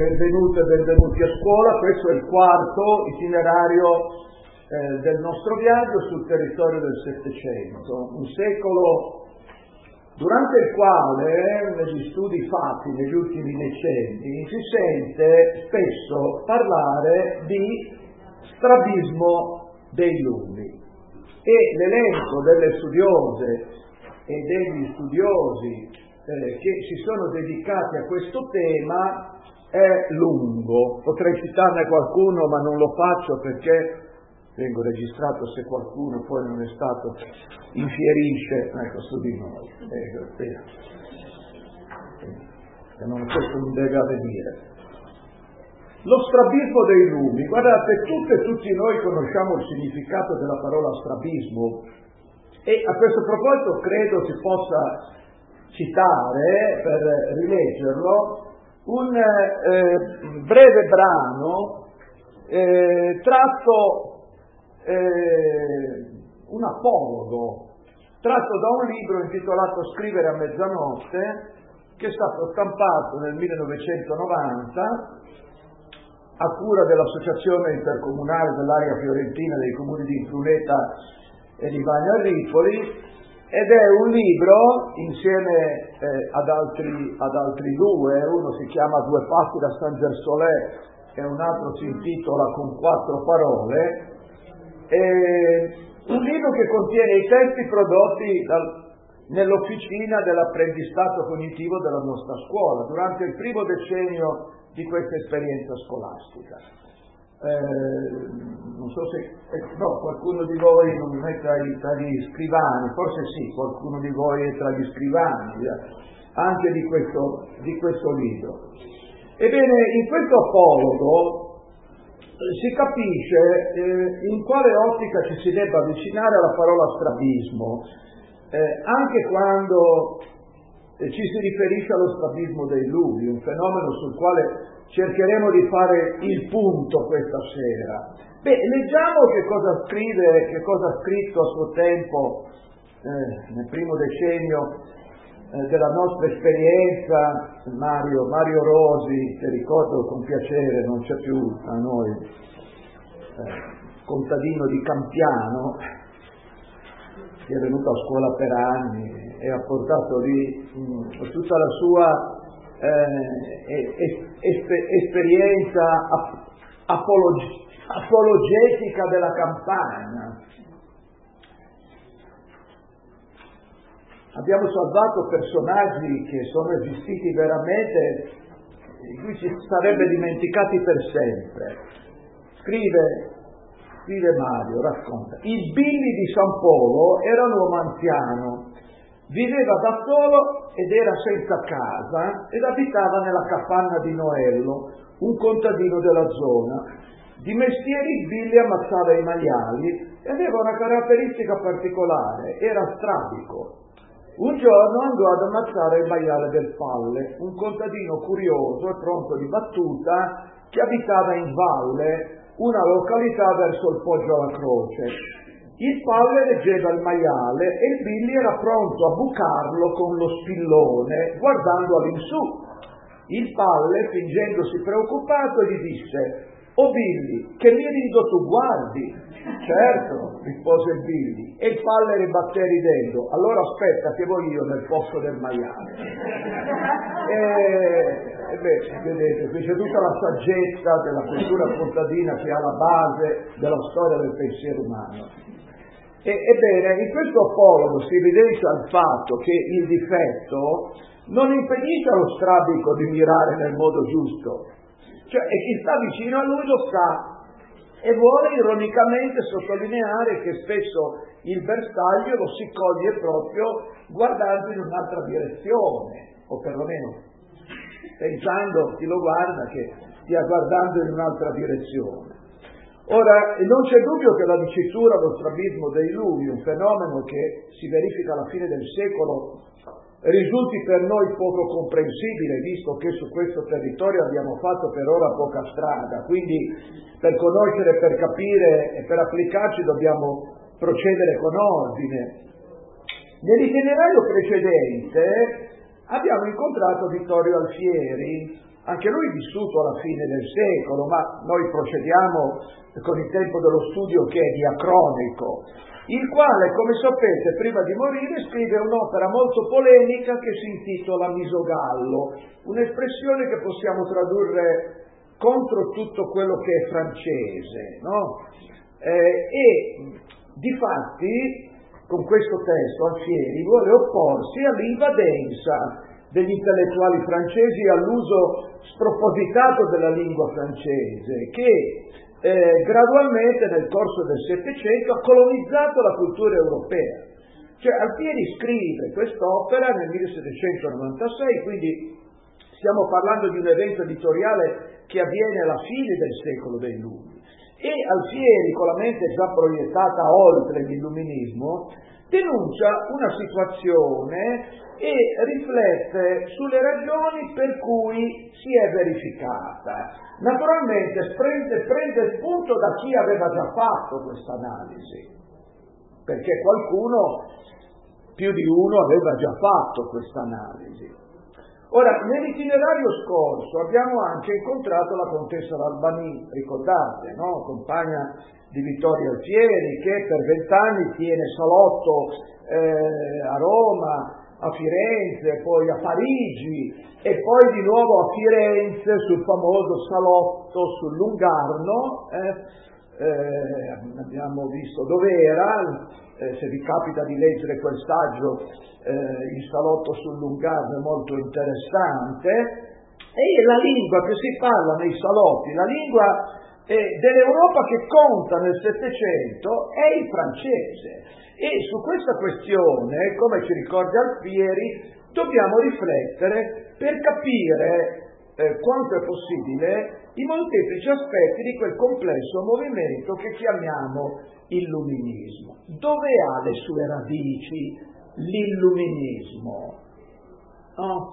Benvenute e benvenuti a scuola. Questo è il quarto itinerario del nostro viaggio sul territorio del Settecento, un secolo durante il quale, negli studi fatti negli ultimi decenni, si sente spesso parlare di strabismo dei lumi, e l'elenco delle studiose e degli studiosi che si sono dedicati a questo tema è lungo. Potrei citarne qualcuno, ma non lo faccio perché vengo registrato se qualcuno poi non è stato, infierisce su di noi. Questo non deve avvenire. Lo strabismo dei lumi. Guardate, tutti noi conosciamo il significato della parola strabismo, e a questo proposito credo si possa citare, per rileggerlo, un breve brano un apologo tratto da un libro intitolato Scrivere a mezzanotte, che è stato stampato nel 1990 a cura dell'Associazione Intercomunale dell'Area Fiorentina dei Comuni di Impruneta e di Bagno a Ripoli, ed è un libro insieme ad altri due. Uno si chiama Due passi da San Gersolè e un altro si intitola Con quattro parole. Un libro che contiene i testi prodotti nell'officina dell'apprendistato cognitivo della nostra scuola durante il primo decennio di questa esperienza scolastica. Non so se qualcuno di voi non è tra gli scrivani, forse sì, qualcuno di voi è tra gli scrivani anche di questo libro. Ebbene, in questo apologo si capisce in quale ottica ci si debba avvicinare alla parola strabismo, anche quando ci si riferisce allo strabismo dei lumi, un fenomeno sul quale cercheremo di fare il punto questa sera. Leggiamo che cosa ha scritto a suo tempo, nel primo decennio della nostra esperienza, Mario Rosi, che ricordo con piacere, non c'è più a noi, contadino di Campiano, che è venuto a scuola per anni e ha portato lì tutta la sua esperienza apologetica della campagna. Abbiamo salvato personaggi che sono esistiti veramente, di cui ci sarebbe dimenticati per sempre. Scrive Mario, racconta: il Billy di San Polo era un uomo anziano, viveva da solo ed era senza casa ed abitava nella capanna di Noello, un contadino della zona. Di mestiere il Billy ammazzava i maiali e aveva una caratteristica particolare: era strabico. Un giorno andò ad ammazzare il maiale del Palle, un contadino curioso e pronto di battuta che abitava in valle, una località verso il Poggio alla Croce. Il Palle reggeva il maiale e il Billy era pronto a bucarlo con lo spillone, guardando all'insù. Il Palle, fingendosi preoccupato, gli disse: «Oh Billy, che mirido tu guardi!» «Certo», rispose il Billy, e il Palle ribatté ridendo: «Allora aspetta che voglio io nel posto del maiale». Vedete, qui c'è tutta la saggezza della cultura contadina che è alla base della storia del pensiero umano. Ebbene, in questo apologo si evidenzia il fatto che il difetto non impedisce allo strabico di mirare nel modo giusto, cioè, e chi sta vicino a lui lo sa, e vuole ironicamente sottolineare che spesso il bersaglio lo si coglie proprio guardando in un'altra direzione, o perlomeno pensando chi lo guarda che stia guardando in un'altra direzione. Ora, non c'è dubbio che la dicitura allo strabismo dei lumi, un fenomeno che si verifica alla fine del secolo, risulti per noi poco comprensibile, visto che su questo territorio abbiamo fatto per ora poca strada. Quindi per conoscere, per capire e per applicarci dobbiamo procedere con ordine. Nell'itinerario precedente abbiamo incontrato Vittorio Alfieri, anche lui vissuto alla fine del secolo, ma noi procediamo con il tempo dello studio che è diacronico, il quale, come sapete, prima di morire scrive un'opera molto polemica che si intitola Misogallo, un'espressione che possiamo tradurre contro tutto quello che è francese, no? E difatti con questo testo Alfieri vuole opporsi all'invadenza degli intellettuali francesi all'uso spropositato della lingua francese che gradualmente nel corso del Settecento ha colonizzato la cultura europea. Cioè Alfieri scrive quest'opera nel 1796, quindi stiamo parlando di un evento editoriale che avviene alla fine del secolo dei Lumi. E Alfieri, con la mente già proiettata oltre l'illuminismo, denuncia una situazione e riflette sulle ragioni per cui si è verificata. Naturalmente prende spunto da chi aveva già fatto questa analisi, perché qualcuno, più di uno, aveva già fatto questa analisi. Ora, nell'itinerario scorso abbiamo anche incontrato la contessa d'Albany, ricordate, no? Compagna di Vittorio Alfieri, che per 20 anni tiene salotto a Roma, a Firenze, poi a Parigi e poi di nuovo a Firenze sul famoso salotto sul Lungarno. Abbiamo visto dove era, se vi capita di leggere quel saggio, il salotto sul Lungarno è molto interessante. E la lingua che si parla nei salotti, la lingua dell'Europa che conta nel Settecento è il francese. E su questa questione, come ci ricorda Alfieri, dobbiamo riflettere per capire quanto è possibile i molteplici aspetti di quel complesso movimento che chiamiamo illuminismo. Dove ha le sue radici l'illuminismo? No?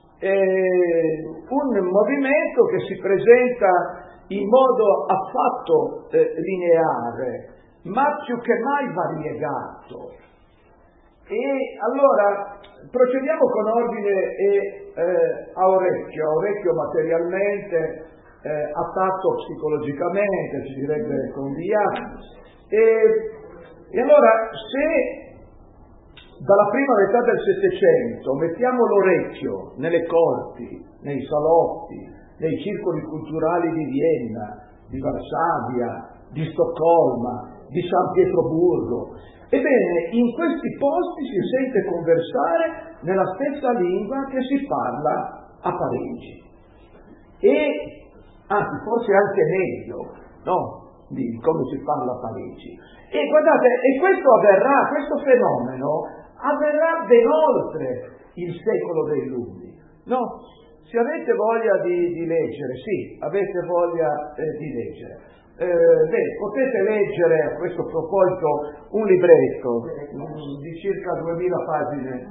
Un movimento che si presenta in modo affatto lineare, ma più che mai variegato. E allora procediamo con ordine e a orecchio materialmente, a tatto psicologicamente, ci direbbe Condigliani. E allora, se dalla prima metà del Settecento mettiamo l'orecchio nelle corti, nei salotti, nei circoli culturali di Vienna, di Varsavia, di Stoccolma, di San Pietroburgo, ebbene, in questi posti si sente conversare nella stessa lingua che si parla a Parigi. E, anzi, forse anche meglio, no? Di come si parla a Parigi. E guardate, e questo fenomeno avverrà ben oltre il secolo dei Lumi, no? Se avete voglia di leggere, sì, avete voglia di leggere. Potete leggere a questo proposito un libretto di circa 2000 pagine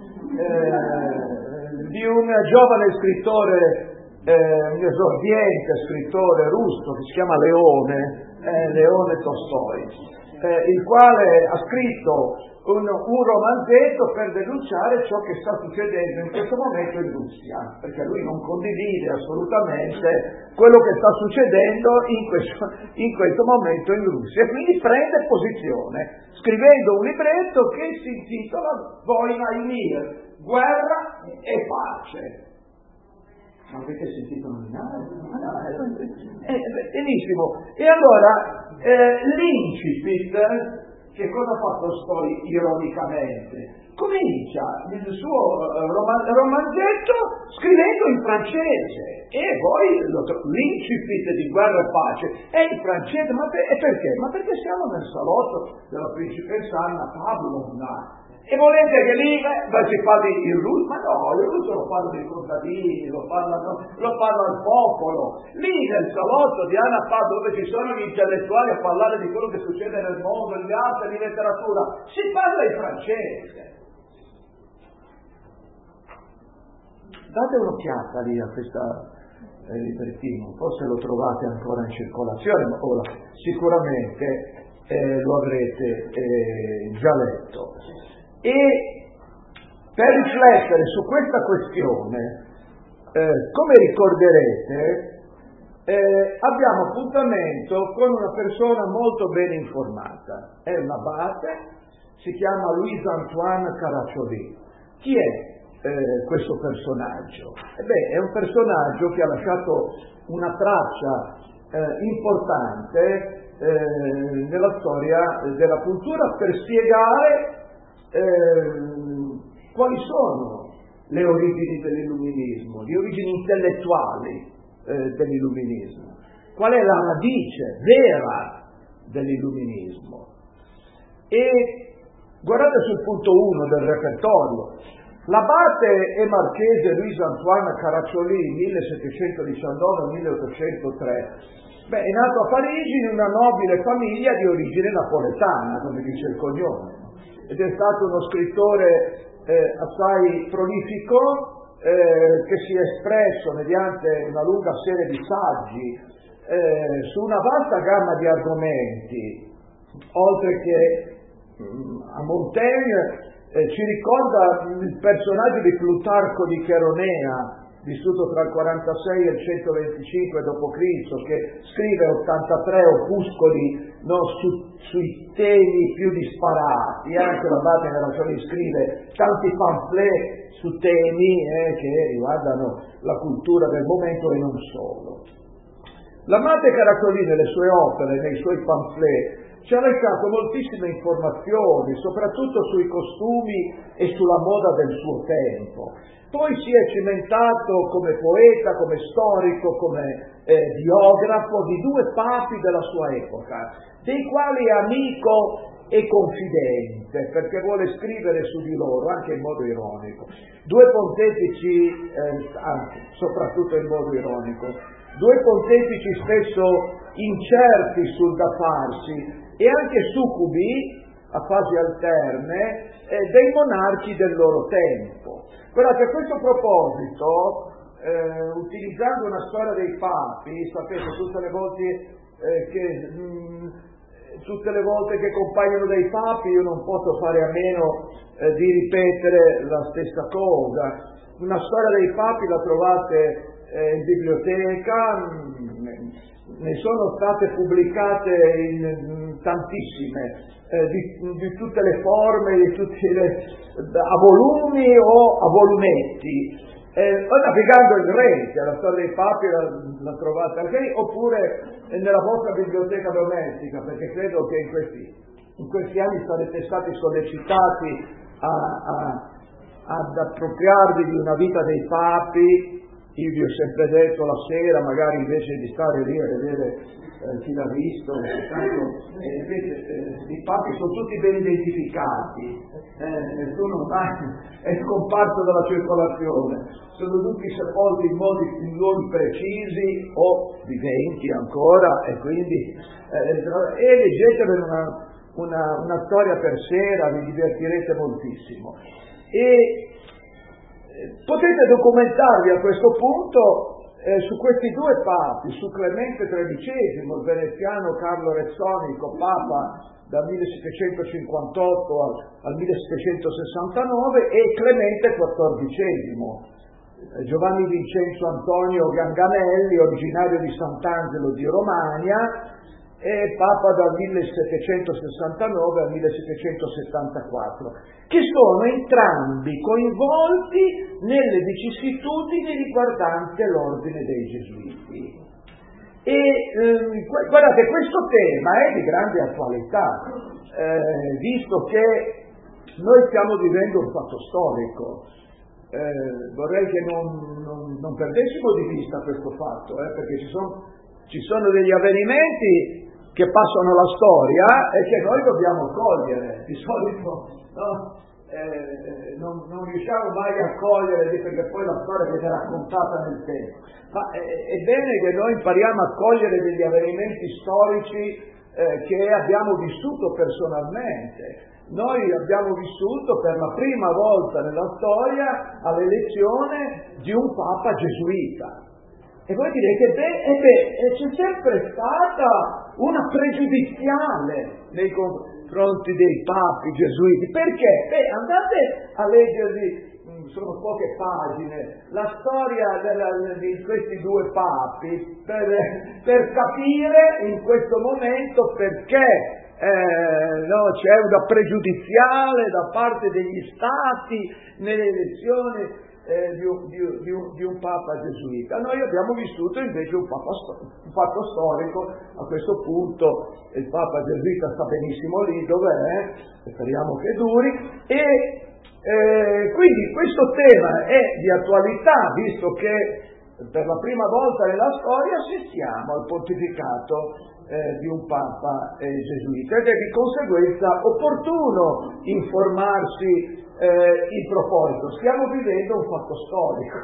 di un giovane scrittore, un esordiente scrittore russo che si chiama Leone Tolstoi, il quale ha scritto un romanzetto per denunciare ciò che sta succedendo in questo momento in Russia, perché lui non condivide assolutamente quello che sta succedendo in questo momento in Russia, e quindi prende posizione scrivendo un libretto che si intitola Vojna i mir, guerra e pace. Ma avete sentito nominare? Benissimo. E allora l'incipit, che cosa ha fatto Tolstoi ironicamente? Comincia il suo romanzetto scrivendo in francese, e poi l'incipit di Guerra e Pace è in francese. E perché? Ma perché siamo nel salotto della principessa Anna Pavlovna, e volete che lì si parli in russo? Ma no, il russo lo parlano i contadini, lo parla il popolo. Lì nel salotto di Anna Pavlovna, dove ci sono gli intellettuali a parlare di quello che succede nel mondo, di arte, di letteratura, si parla in francese. Date un'occhiata lì a questa librettino, forse lo trovate ancora in circolazione, ma ora sicuramente lo avrete già letto. E per riflettere su questa questione come ricorderete, abbiamo appuntamento con una persona molto ben informata. È un abate, si chiama Louis-Antoine Caraccioli. Chi è questo personaggio? È un personaggio che ha lasciato una traccia importante nella storia della cultura per spiegare quali sono le origini dell'illuminismo, le origini intellettuali dell'illuminismo, qual è la radice vera dell'illuminismo. E guardate sul punto 1 del repertorio: l'abate e marchese Louis-Antoine Caraccioli, 1719-1803, è nato a Parigi in una nobile famiglia di origine napoletana, come dice il cognome, ed è stato uno scrittore assai prolifico, che si è espresso mediante una lunga serie di saggi su una vasta gamma di argomenti, oltre che a Montaigne ci ricorda il personaggio di Plutarco di Cheronea, vissuto tra il 46 e il 125 d.C., che scrive 83 opuscoli sui temi più disparati. Anche l'abate Caraccioli scrive tanti pamphlet su temi che riguardano la cultura del momento e non solo. L'abate Caraccioli nelle sue opere, nei suoi pamphlet, ci ha lasciato moltissime informazioni, soprattutto sui costumi e sulla moda del suo tempo. Poi si è cimentato come poeta, come storico, come biografo di due papi della sua epoca, dei quali è amico e confidente, perché vuole scrivere su di loro anche in modo ironico. Due pontefici, soprattutto in modo ironico, due pontefici spesso incerti sul da farsi e anche succubi a fasi alterne dei monarchi del loro tempo. Guardate, a questo proposito, utilizzando una storia dei papi, sapete, tutte le volte che compaiono dei papi io non posso fare a meno di ripetere la stessa cosa. Una storia dei papi la trovate in biblioteca, ne sono state pubblicate in tantissime, di tutte le forme, a volumi o a volumetti. Navigando il Re, che è la storia dei papi, la trovate anche, oppure nella vostra biblioteca domestica, perché credo che in questi anni sarete stati sollecitati ad appropriarvi di una vita dei papi. Io vi ho sempre detto la sera, magari invece di stare lì a vedere chi l'ha visto, invece i papi sono tutti ben identificati, nessuno mai è scomparso dalla circolazione, sono tutti sepolti in luoghi precisi o viventi ancora, e quindi leggetevene una storia per sera, vi divertirete moltissimo. E potete documentarvi a questo punto su questi due papi, su Clemente XIII, il veneziano Carlo Rezzonico, papa dal 1758 al 1769, e Clemente XIV, Giovanni Vincenzo Antonio Ganganelli, originario di Sant'Angelo di Romagna, e papa dal 1769 al 1774, che sono entrambi coinvolti nelle vicissitudini riguardanti l'ordine dei Gesuiti. E guardate, questo tema è di grande attualità, visto che noi stiamo vivendo un fatto storico. Vorrei che non perdessimo di vista questo fatto, perché ci sono degli avvenimenti che passano la storia e che noi dobbiamo cogliere. Di solito non riusciamo mai a cogliere, perché poi la storia viene raccontata nel tempo. Ma è bene che noi impariamo a cogliere degli avvenimenti storici che abbiamo vissuto personalmente. Noi abbiamo vissuto per la prima volta nella storia all'elezione di un papa gesuita. E voi direte, c'è sempre stata una pregiudiziale nei confronti dei papi gesuiti. Perché? Andate a leggervi sono poche pagine, la storia di questi due papi per capire in questo momento perché c'è una pregiudiziale da parte degli stati nelle elezioni di un papa gesuita. Noi abbiamo vissuto invece un fatto storico. A questo punto il papa gesuita sta benissimo lì dove è, speriamo che duri, e quindi questo tema è di attualità, visto che per la prima volta nella storia assistiamo al pontificato di un papa gesuita, ed è di conseguenza opportuno informarsi in proposito. Stiamo vivendo un fatto storico.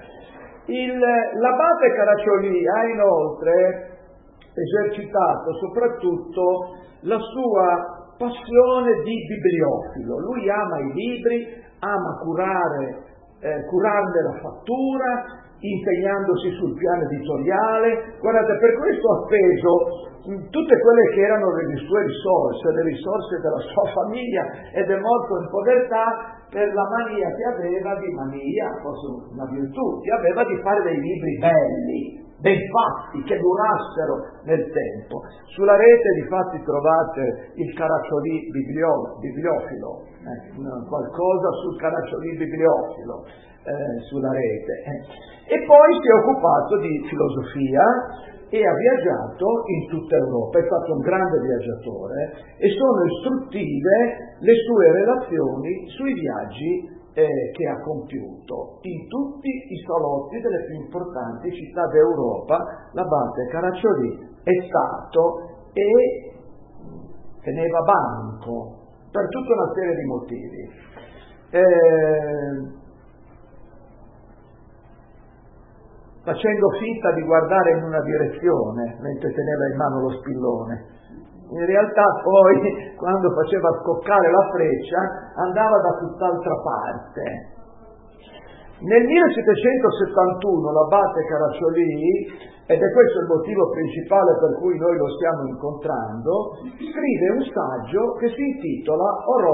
L'abate Caraccioli ha inoltre esercitato soprattutto la sua passione di bibliofilo. Lui ama i libri, ama curarne la fattura, impegnandosi sul piano editoriale. Guardate, per questo ha speso tutte quelle che erano le sue risorse, le risorse della sua famiglia, ed è morto in povertà per la mania che aveva forse una virtù, che aveva di fare dei libri belli, ben fatti, che durassero nel tempo. Sulla rete difatti trovate il Caraccioli bibliofilo, qualcosa sul Caraccioli bibliofilo sulla rete. E poi si è occupato di filosofia e ha viaggiato in tutta Europa, è stato un grande viaggiatore, e sono istruttive le sue relazioni sui viaggi che ha compiuto. In tutti i salotti delle più importanti città d'Europa l'abate Caraccioli è stato e teneva banco per tutta una serie di motivi. Facendo finta di guardare in una direzione mentre teneva in mano lo spillone. In realtà poi, quando faceva scoccare la freccia, andava da tutt'altra parte. Nel 1771 l'abate Caraccioli, ed è questo il motivo principale per cui noi lo stiamo incontrando, scrive un saggio che si intitola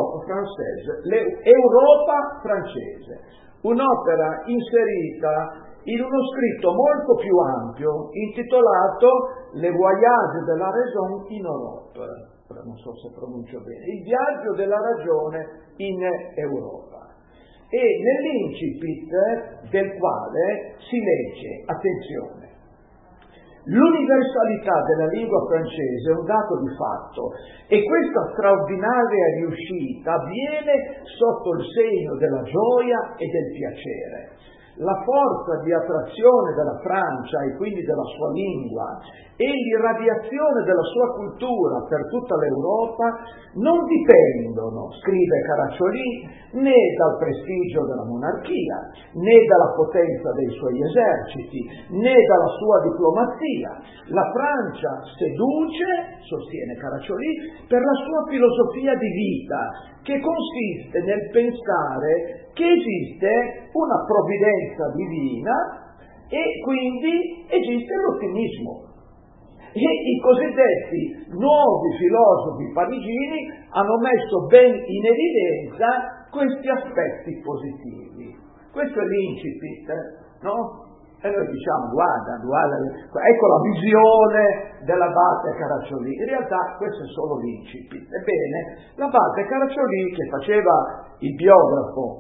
Europa francese, un'opera inserita in uno scritto molto più ampio intitolato Le voyage de la raison in Europe, non so se pronuncio bene, il viaggio della ragione in Europa, e nell'incipit del quale si legge, attenzione, l'universalità della lingua francese è un dato di fatto, e questa straordinaria riuscita avviene sotto il segno della gioia e del piacere. La forza di attrazione della Francia e quindi della sua lingua e l'irradiazione della sua cultura per tutta l'Europa non dipendono, scrive Caraccioli, né dal prestigio della monarchia, né dalla potenza dei suoi eserciti, né dalla sua diplomazia. La Francia seduce, sostiene Caraccioli, per la sua filosofia di vita, che consiste nel pensare che esiste una provvidenza divina e quindi esiste l'ottimismo. E i cosiddetti nuovi filosofi parigini hanno messo ben in evidenza questi aspetti positivi. Questo è l'incipit, no? E noi diciamo, guarda, ecco la visione dell'abate Caraccioli. In realtà questo è solo l'incipit. Ebbene, l'abate Caraccioli, che faceva il biografo,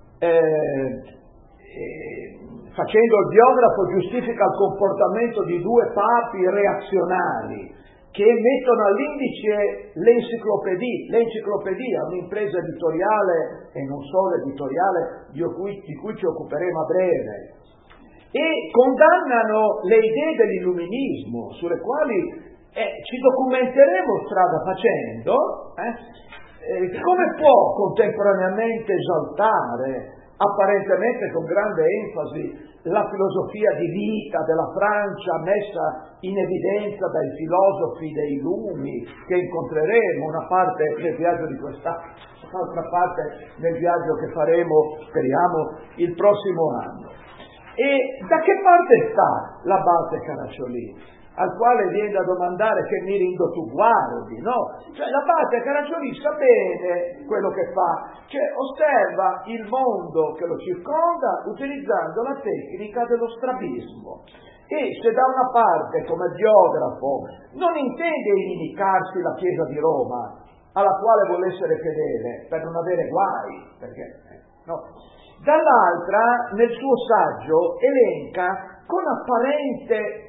facendo il biografo giustifica il comportamento di due papi reazionari che mettono all'indice l'enciclopedia, un'impresa editoriale e non solo editoriale di cui ci occuperemo a breve, e condannano le idee dell'illuminismo sulle quali ci documenteremo strada facendo. Come può contemporaneamente esaltare, apparentemente con grande enfasi, la filosofia di vita della Francia messa in evidenza dai filosofi dei lumi che incontreremo, una parte nel viaggio di quest'anno, un'altra parte nel viaggio che faremo, speriamo, il prossimo anno? E da che parte sta l'abate Caraccioli? al quale viene da domandare che mirindo tu guardi, no? Cioè l'abate Caraccioli sa bene quello che fa, cioè osserva il mondo che lo circonda utilizzando la tecnica dello strabismo. E se da una parte, come biografo, non intende inimicarsi la Chiesa di Roma, alla quale vuole essere fedele per non avere guai, perché no. Dall'altra, nel suo saggio, elenca con apparente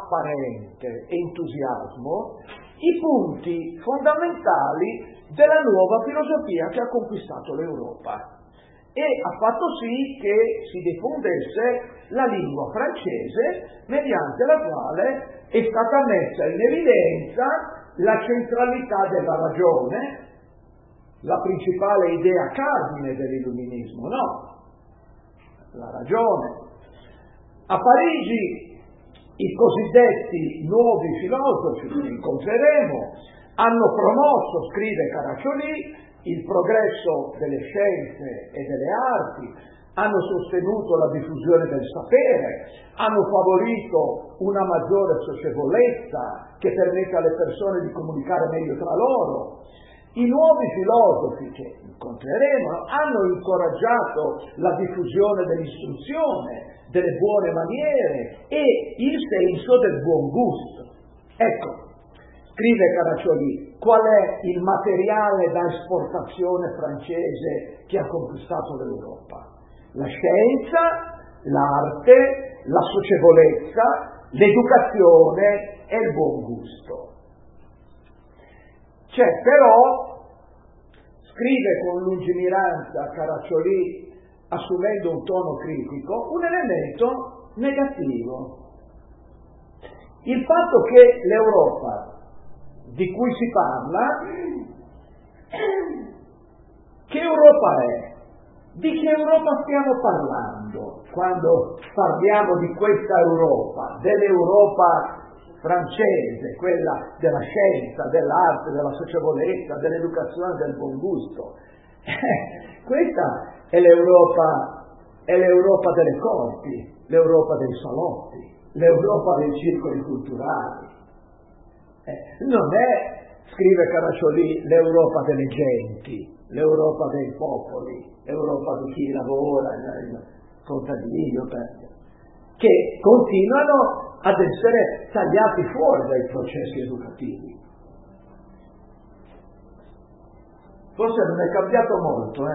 entusiasmo i punti fondamentali della nuova filosofia che ha conquistato l'Europa e ha fatto sì che si diffondesse la lingua francese, mediante la quale è stata messa in evidenza la centralità della ragione, la principale idea cardine dell'illuminismo, no? La ragione. A Parigi i cosiddetti nuovi filosofi, che incontreremo, hanno promosso, scrive Caraccioli, il progresso delle scienze e delle arti, hanno sostenuto la diffusione del sapere, hanno favorito una maggiore socievolezza che permette alle persone di comunicare meglio tra loro. I nuovi filosofi che incontreremo hanno incoraggiato la diffusione dell'istruzione, delle buone maniere e il senso del buon gusto. Ecco, scrive Caraccioli, qual è il materiale da esportazione francese che ha conquistato l'Europa? La scienza, l'arte, la socievolezza, l'educazione e il buon gusto. C'è però, scrive con lungimiranza Caraccioli, assumendo un tono critico, un elemento negativo. Il fatto che l'Europa di cui si parla, che Europa è? Di che Europa stiamo parlando quando parliamo di questa Europa, dell'Europa francese, quella della scienza, dell'arte, della socievolezza, dell'educazione, del buon gusto? Questa è l'Europa delle corti, l'Europa dei salotti, l'Europa dei circoli culturali. Non è, scrive Caraccioli, l'Europa delle genti, l'Europa dei popoli, l'Europa di chi lavora, il contadino, che continuano ad essere tagliati fuori dai processi educativi. Forse non è cambiato molto,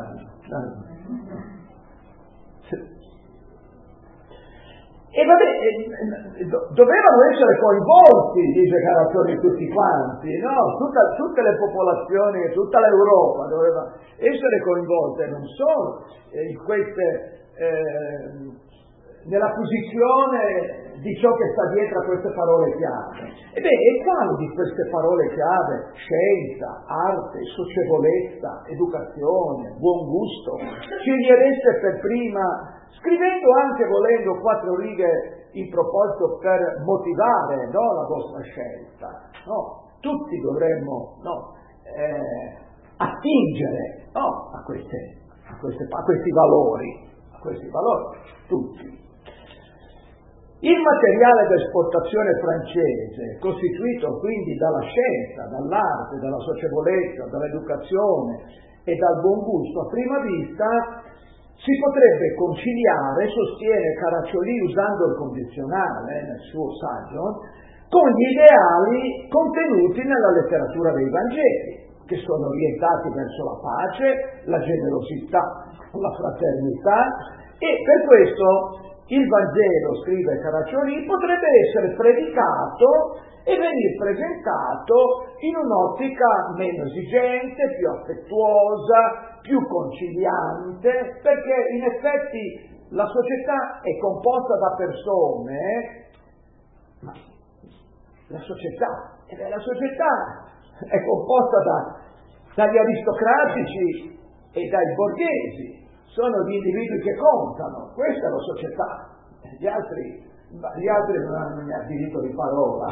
E dovevano essere coinvolti, dice Caraccioli, tutti quanti, no? Tutte le popolazioni, tutta l'Europa doveva essere coinvolta, non solo in nell'acquisizione di ciò che sta dietro a queste parole chiave. E quali di queste parole chiave, scienza, arte, socievolezza, educazione, buon gusto, scegliereste per prima, scrivendo anche, volendo, 4 righe in proposito per motivare, no, la vostra scelta? No? Tutti dovremmo attingere, no, a questi valori, tutti. Il materiale d'esportazione francese, costituito quindi dalla scienza, dall'arte, dalla socievolezza, dall'educazione e dal buon gusto, a prima vista si potrebbe conciliare, sostiene Caraccioli usando il condizionale nel suo saggio, con gli ideali contenuti nella letteratura dei Vangeli, che sono orientati verso la pace, la generosità, la fraternità, e per questo il Vangelo, scrive Caraccioli, potrebbe essere predicato e venir presentato in un'ottica meno esigente, più affettuosa, più conciliante, perché in effetti la società è composta da persone, ma la società è composta dagli aristocratici e dai borghesi. Sono gli individui che contano, questa è la società, gli altri non hanno neanche diritto di parola.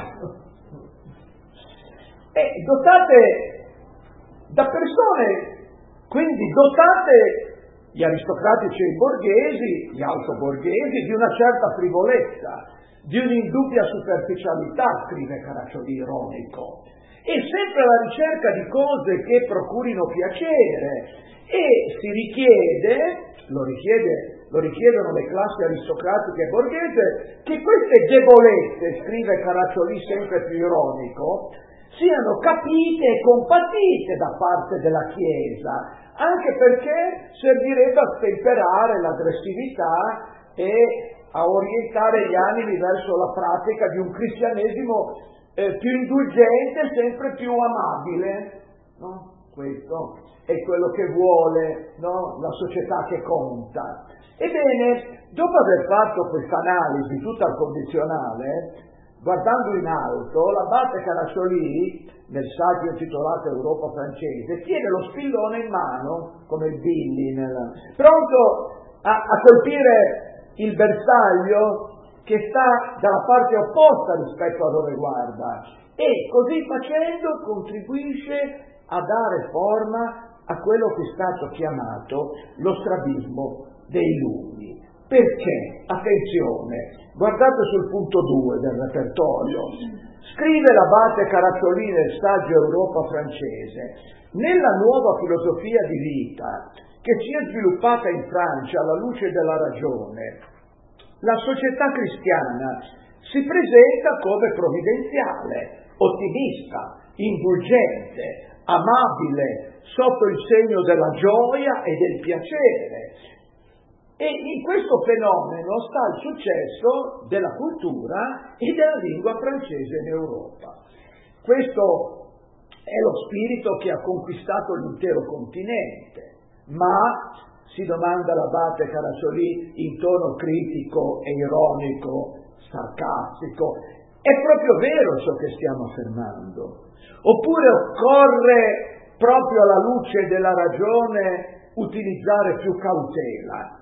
E dotate da persone, quindi dotate, gli aristocratici e i borghesi, gli altoborghesi, di una certa frivolezza, di un'indubbia superficialità, scrive Caraccioli ironico, e sempre alla ricerca di cose che procurino piacere, e si richiede, lo richiedono le classi aristocratiche e borghese, che queste debolezze, scrive Caraccioli sempre più ironico, siano capite e compatite da parte della Chiesa, anche perché servirebbe a stemperare l'aggressività e a orientare gli animi verso la pratica di un cristianesimo più indulgente, sempre più amabile, no? Questo è quello che vuole, no? La società che conta. Ebbene, dopo aver fatto questa analisi tutta al condizionale, guardando in alto, l'abate Caraccioli, nel saggio intitolato Europa francese, tiene lo spillone in mano, come il Billy, pronto a colpire il bersaglio che sta dalla parte opposta rispetto a dove guarda, e così facendo contribuisce a dare forma a quello che è stato chiamato lo strabismo dei lumi. Perché? Attenzione, guardate sul punto 2 del repertorio. Scrive l'abate Caraccioli nel saggio Europa francese: nella nuova filosofia di vita che si è sviluppata in Francia alla luce della ragione, la società cristiana si presenta come provvidenziale, ottimista, indulgente, amabile, sotto il segno della gioia e del piacere. E in questo fenomeno sta il successo della cultura e della lingua francese in Europa. Questo è lo spirito che ha conquistato l'intero continente, ma, si domanda l'abate Caraccioli in tono critico e ironico, sarcastico, è proprio vero ciò che stiamo affermando? Oppure occorre, proprio alla luce della ragione, utilizzare più cautela?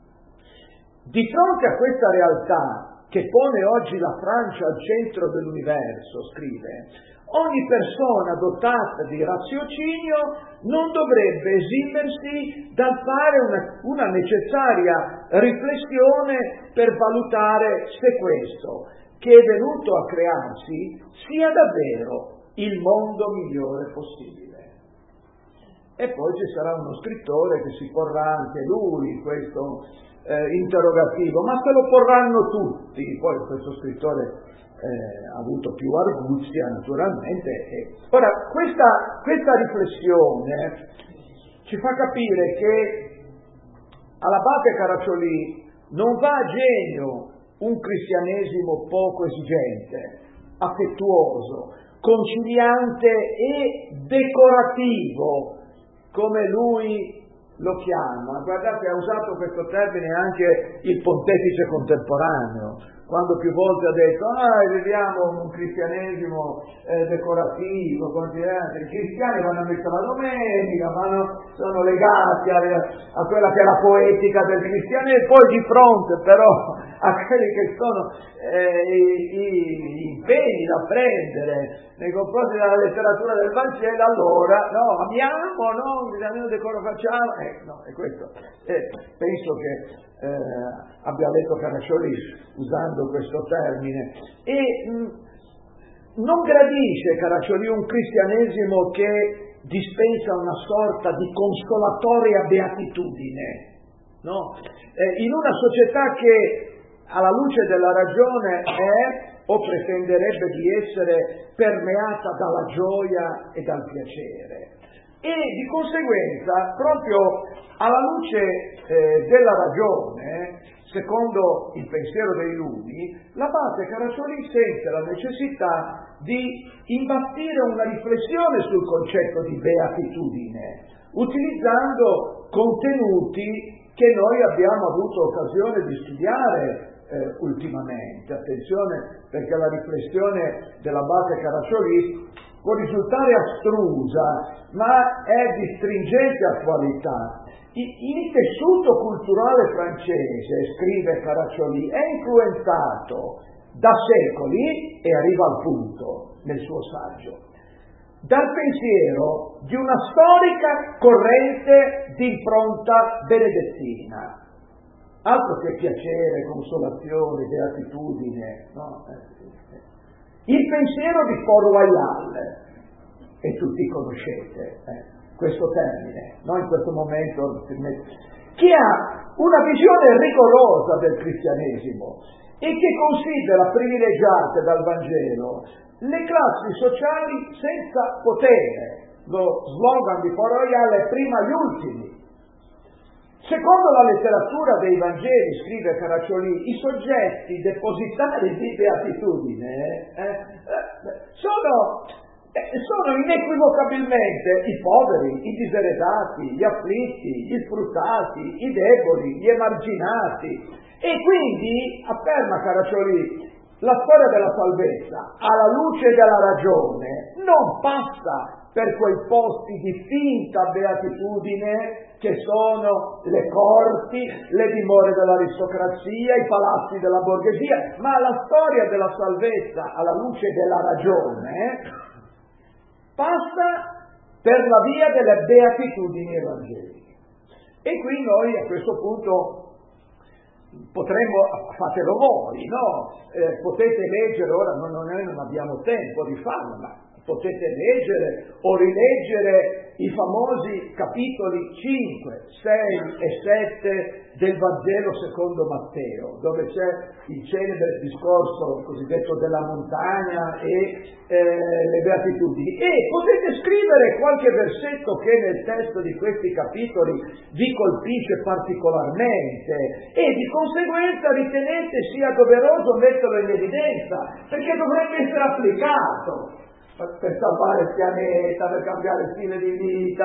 Di fronte a questa realtà che pone oggi la Francia al centro dell'universo, scrive, ogni persona dotata di raziocinio non dovrebbe esimersi dal fare una necessaria riflessione per valutare se questo, che è venuto a crearsi, sia davvero il mondo migliore possibile. E poi ci sarà uno scrittore che si porrà anche lui questo interrogativo, ma se lo porranno tutti. Poi questo scrittore ha avuto più arguzia naturalmente. Ora, questa riflessione ci fa capire che all'abate Caraccioli non va a genio un cristianesimo poco esigente, affettuoso, conciliante e decorativo, come lui lo chiama. Guardate, ha usato questo termine anche il pontefice contemporaneo, quando più volte ha detto viviamo un cristianesimo decorativo, conciliante. I cristiani vanno a messa la domenica, sono legati a quella che è la poetica del cristianesimo, poi di fronte però a quelli che sono gli impegni da prendere nei confronti della letteratura del Vangelo, allora amiamo, il decoro facciamo, è questo. Penso che abbia letto Caraccioli usando questo termine, e non gradisce Caraccioli un cristianesimo che dispensa una sorta di consolatoria beatitudine, no? In una società che alla luce della ragione è o pretenderebbe di essere permeata dalla gioia e dal piacere, e di conseguenza proprio alla luce della ragione, secondo il pensiero dei Lumi, l'abate Caraccioli sente la necessità di imbastire una riflessione sul concetto di beatitudine, utilizzando contenuti che noi abbiamo avuto occasione di studiare ultimamente. Attenzione, perché la riflessione dell'abate Caraccioli può risultare astrusa, ma è di stringente attualità. Il tessuto culturale francese, scrive Caraccioli, è influenzato da secoli, e arriva al punto nel suo saggio, dal pensiero di una storica corrente di impronta benedettina. altro che piacere, consolazione, beatitudine, no? Il pensiero di Port Royal, e tutti conoscete questo termine, no? In questo momento, che ha una visione rigorosa del cristianesimo e che considera privilegiate dal Vangelo le classi sociali senza potere. Lo slogan di Port Royal è prima gli ultimi. Secondo la letteratura dei Vangeli, scrive Caraccioli, i soggetti depositari di beatitudine sono inequivocabilmente i poveri, i diseredati, gli afflitti, gli sfruttati, i deboli, gli emarginati. E quindi, afferma Caraccioli, la storia della salvezza, alla luce della ragione, non passa per quei posti di finta beatitudine che sono le corti, le dimore dell'aristocrazia, i palazzi della borghesia, ma la storia della salvezza alla luce della ragione passa per la via delle beatitudini evangeliche. E qui noi a questo punto potremmo, fatelo voi, no? Potete leggere, ora noi non abbiamo tempo di farlo, ma potete leggere o rileggere i famosi capitoli 5, 6 e 7 del Vangelo secondo Matteo, dove c'è il celebre discorso cosiddetto della montagna e le beatitudini. E potete scrivere qualche versetto che nel testo di questi capitoli vi colpisce particolarmente e di conseguenza ritenete sia doveroso metterlo in evidenza, perché dovrebbe essere applicato per salvare il pianeta, per cambiare il stile di vita,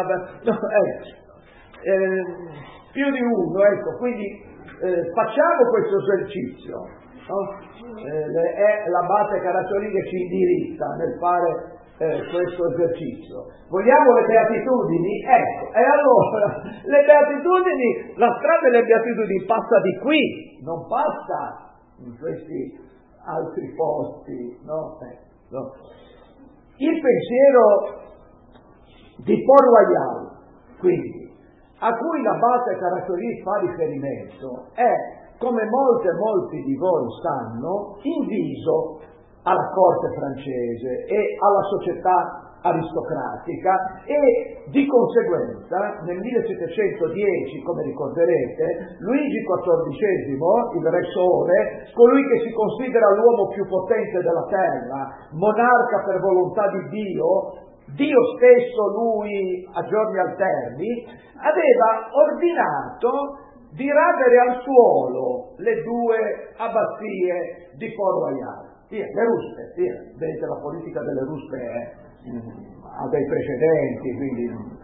più di uno, ecco, quindi facciamo questo esercizio, no? È l'abate Caraccioli che ci indirizza nel fare questo esercizio. Vogliamo le beatitudini? Ecco, e allora le beatitudini, la strada delle beatitudini passa di qui, non passa in questi altri posti, no? No. Il pensiero di Port Royal, quindi, a cui l'abate Caraccioli fa riferimento, è, come molti di voi sanno, inviso alla corte francese e alla società aristocratica e di conseguenza nel 1710, come ricorderete, Luigi XIV, il re Sole, colui che si considera l'uomo più potente della terra, monarca per volontà di Dio stesso lui a giorni alterni, aveva ordinato di radere al suolo le due abbazie di Port Royal. Le ruspe, vedete, la politica delle ruspe ha dei precedenti, quindi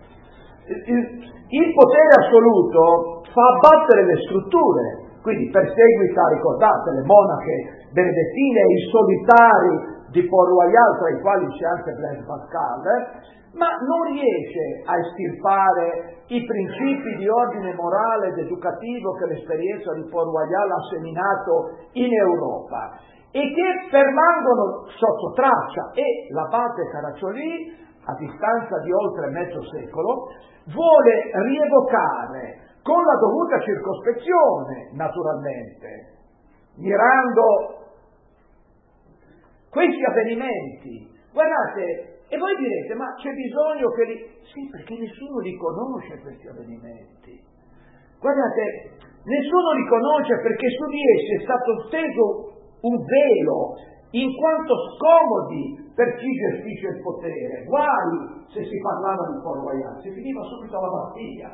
il potere assoluto fa abbattere le strutture, quindi perseguita, ricordate, le monache benedettine e i solitari di Port Royal, tra i quali c'è anche Blaise Pascal, ma non riesce a estirpare i principi di ordine morale ed educativo che l'esperienza di Port Royal ha seminato in Europa e che permangono sotto traccia, e l'abate Caraccioli, a distanza di oltre mezzo secolo, vuole rievocare con la dovuta circospezione, naturalmente, mirando questi avvenimenti. Guardate, e voi direte, ma c'è bisogno che Sì, perché nessuno li conosce questi avvenimenti. Guardate, nessuno li conosce perché su di essi è stato steso un velo, in quanto scomodi per chi gestisce il potere. Guai se si parlava di Port Royal, si finiva subito alla Bastiglia.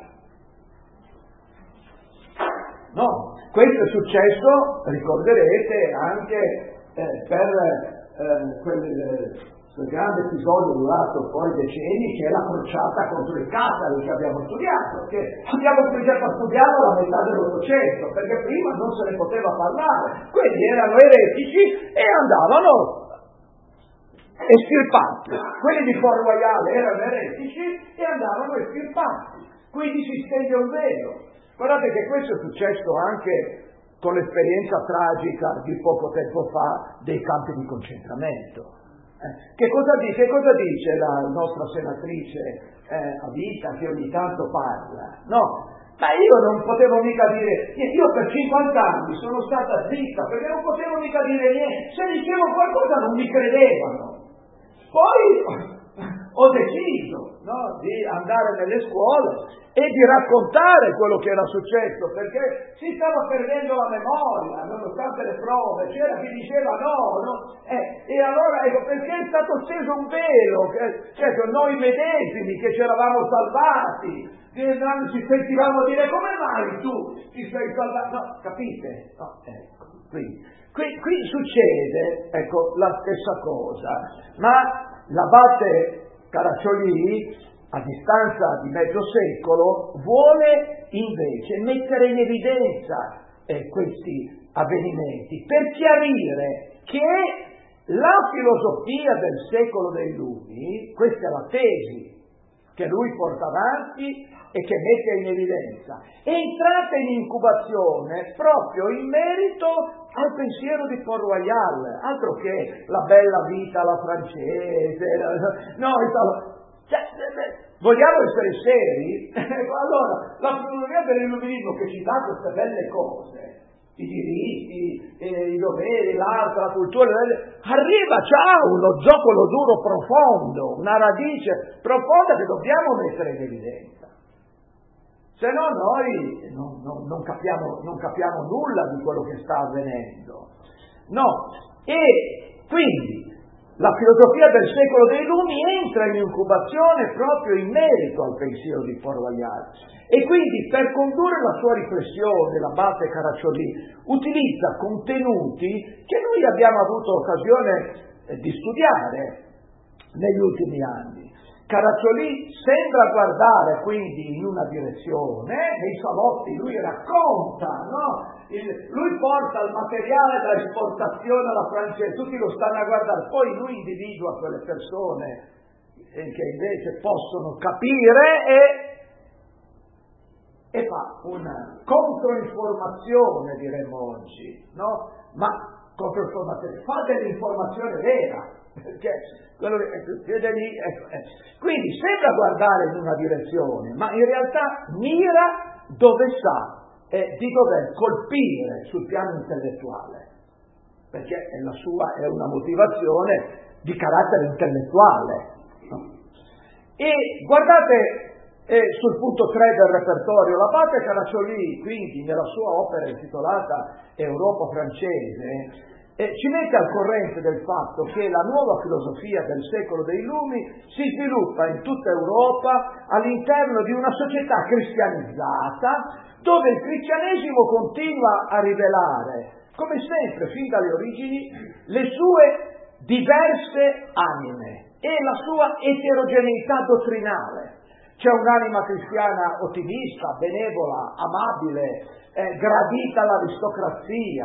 No, questo è successo, ricorderete, anche per quel grande episodio durato poi decenni, che è la crociata contro i catari che abbiamo studiato, che abbiamo cominciato a studiarlo alla metà dell'Ottocento, perché prima non se ne poteva parlare. Quelli erano eretici e andavano estirpati. Quelli di Port Royal erano eretici e andavano estirpati. Quindi si stende un velo. Guardate che questo è successo anche con l'esperienza tragica di poco tempo fa dei campi di concentramento. Che cosa dice la nostra senatrice a vita, che ogni tanto parla? No, Ma io non potevo mica dire niente, io per 50 anni sono stata zitta perché non potevo mica dire niente, se dicevo qualcosa non mi credevano. Poi ho deciso, no, di andare nelle scuole e di raccontare quello che era successo, perché si stava perdendo la memoria, nonostante le prove, c'era chi diceva no, e allora ecco perché è stato steso un velo, certo noi medesimi che ci eravamo salvati, che ci sentivamo dire come mai tu ti sei salvato, no, capite? No, ecco, qui succede, ecco, la stessa cosa, ma l'abate Caracciolì, a distanza di mezzo secolo, vuole invece mettere in evidenza questi avvenimenti per chiarire che la filosofia del secolo dei Lumi, questa è la tesi che lui porta avanti e che mette in evidenza, è entrata in incubazione proprio in merito al pensiero di Port Royal, altro che la bella vita alla francese, vogliamo essere seri? Allora, la filosofia dell'illuminismo che ci dà queste belle cose, i diritti, i doveri, l'arte, la cultura, arriva già uno zoccolo duro profondo, una radice profonda che dobbiamo mettere in evidenza. Se no noi non capiamo nulla di quello che sta avvenendo. No, e quindi la filosofia del secolo dei Lumi entra in incubazione proprio in merito al pensiero di Port Royal. E quindi per condurre la sua riflessione l'abate Caracciolì utilizza contenuti che noi abbiamo avuto occasione di studiare negli ultimi anni. Caracciolì sembra guardare quindi in una direzione, nei salotti lui racconta, no? Lui porta il materiale da esportazione alla Francia, tutti lo stanno a guardare, poi lui individua quelle persone che invece possono capire e fa una controinformazione, diremmo oggi, no? Ma controinformazione, fa dell'informazione vera, perché quello che vede lì, quindi sembra guardare in una direzione, ma in realtà mira dove sa di dover colpire sul piano intellettuale, perché è una motivazione di carattere intellettuale, no? E guardate sul punto 3 del repertorio, l'abate Caracciolì, quindi nella sua opera intitolata Europa francese, ci mette al corrente del fatto che la nuova filosofia del secolo dei Lumi si sviluppa in tutta Europa all'interno di una società cristianizzata, dove il cristianesimo continua a rivelare, come sempre, fin dalle origini, le sue diverse anime e la sua eterogeneità dottrinale. C'è un'anima cristiana ottimista, benevola, amabile, gradita all'aristocrazia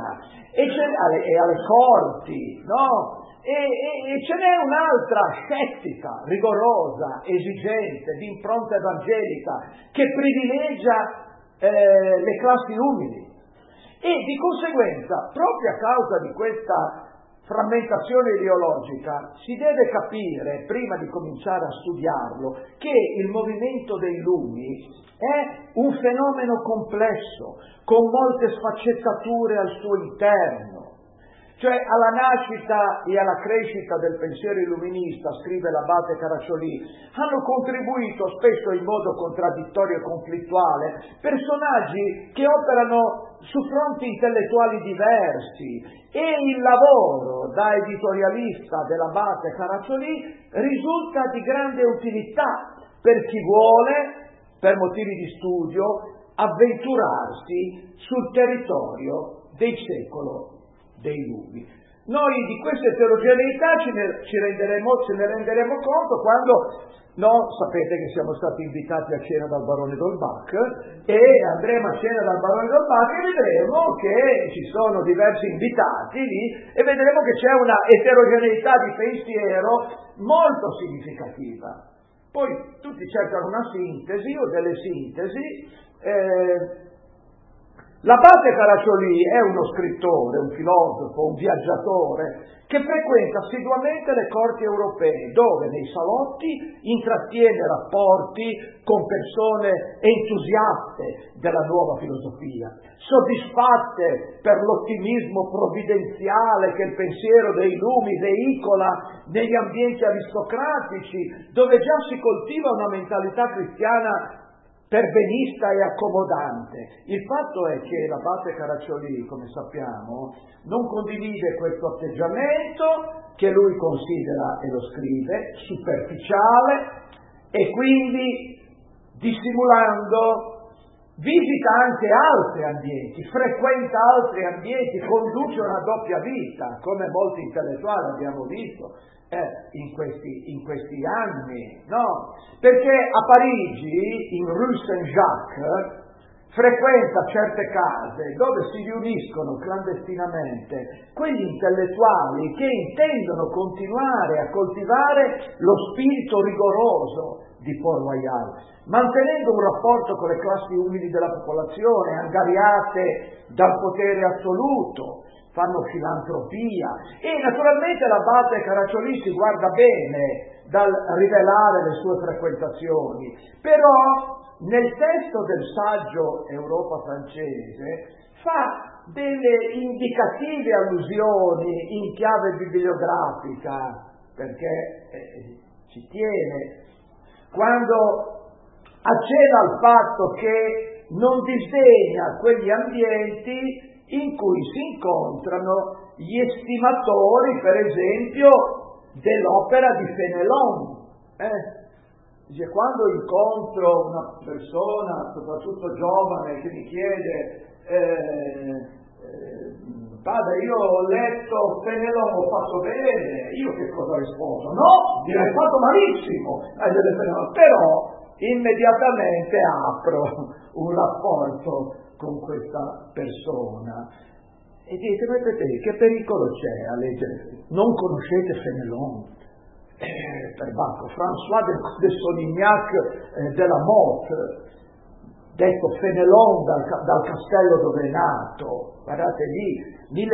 e alle corti, no? E ce n'è un'altra scettica, rigorosa, esigente, di impronta evangelica, che privilegia le classi umili. E di conseguenza, proprio a causa di questa frammentazione ideologica, si deve capire, prima di cominciare a studiarlo, che il movimento dei Lumi è un fenomeno complesso, con molte sfaccettature al suo interno. Cioè alla nascita e alla crescita del pensiero illuminista, scrive l'abate Caracciolì, hanno contribuito spesso in modo contraddittorio e conflittuale personaggi che operano su fronti intellettuali diversi, e il lavoro da editorialista dell'abate Caracciolì risulta di grande utilità per chi vuole, per motivi di studio, avventurarsi sul territorio del secolo dei Lumi. Noi di questa eterogeneità ce ne renderemo conto quando, sapete che siamo stati invitati a cena dal barone d'Holbach e andremo a cena dal barone d'Holbach e vedremo che ci sono diversi invitati lì e vedremo che c'è una eterogeneità di pensiero molto significativa. Poi tutti cercano una sintesi o delle sintesi. L'abate Caracciolì è uno scrittore, un filosofo, un viaggiatore che frequenta assiduamente le corti europee, dove nei salotti intrattiene rapporti con persone entusiaste della nuova filosofia, soddisfatte per l'ottimismo provvidenziale che il pensiero dei lumi veicola negli ambienti aristocratici, dove già si coltiva una mentalità cristiana perbenista e accomodante. Il fatto è che l'abate Caracciolì, come sappiamo, non condivide questo atteggiamento che lui considera, e lo scrive, superficiale, e quindi, dissimulando, visita anche altri ambienti, frequenta altri ambienti, conduce una doppia vita, come molti intellettuali abbiamo visto in questi anni, no? Perché a Parigi, in Rue Saint-Jacques, frequenta certe case dove si riuniscono clandestinamente quegli intellettuali che intendono continuare a coltivare lo spirito rigoroso di Port-Royal, mantenendo un rapporto con le classi umili della popolazione, angariate dal potere assoluto, fanno filantropia, e naturalmente l'abate Caracciolì si guarda bene dal rivelare le sue frequentazioni, però nel testo del saggio Europa francese fa delle indicative allusioni in chiave bibliografica, perché ci tiene, quando accenna al fatto che non disdegna quegli ambienti in cui si incontrano gli estimatori, per esempio, dell'opera di Fénelon. Dice, quando incontro una persona, soprattutto giovane, che mi chiede padre, io ho letto Fénelon, ho fatto bene, io che cosa rispondo? No, direi fatto malissimo, però immediatamente apro un rapporto con questa persona e dite, che pericolo c'è a leggere? Non conoscete Fénelon? Per Bacco, François de Solignac de la Motte, detto Fénelon dal castello dove è nato, guardate lì,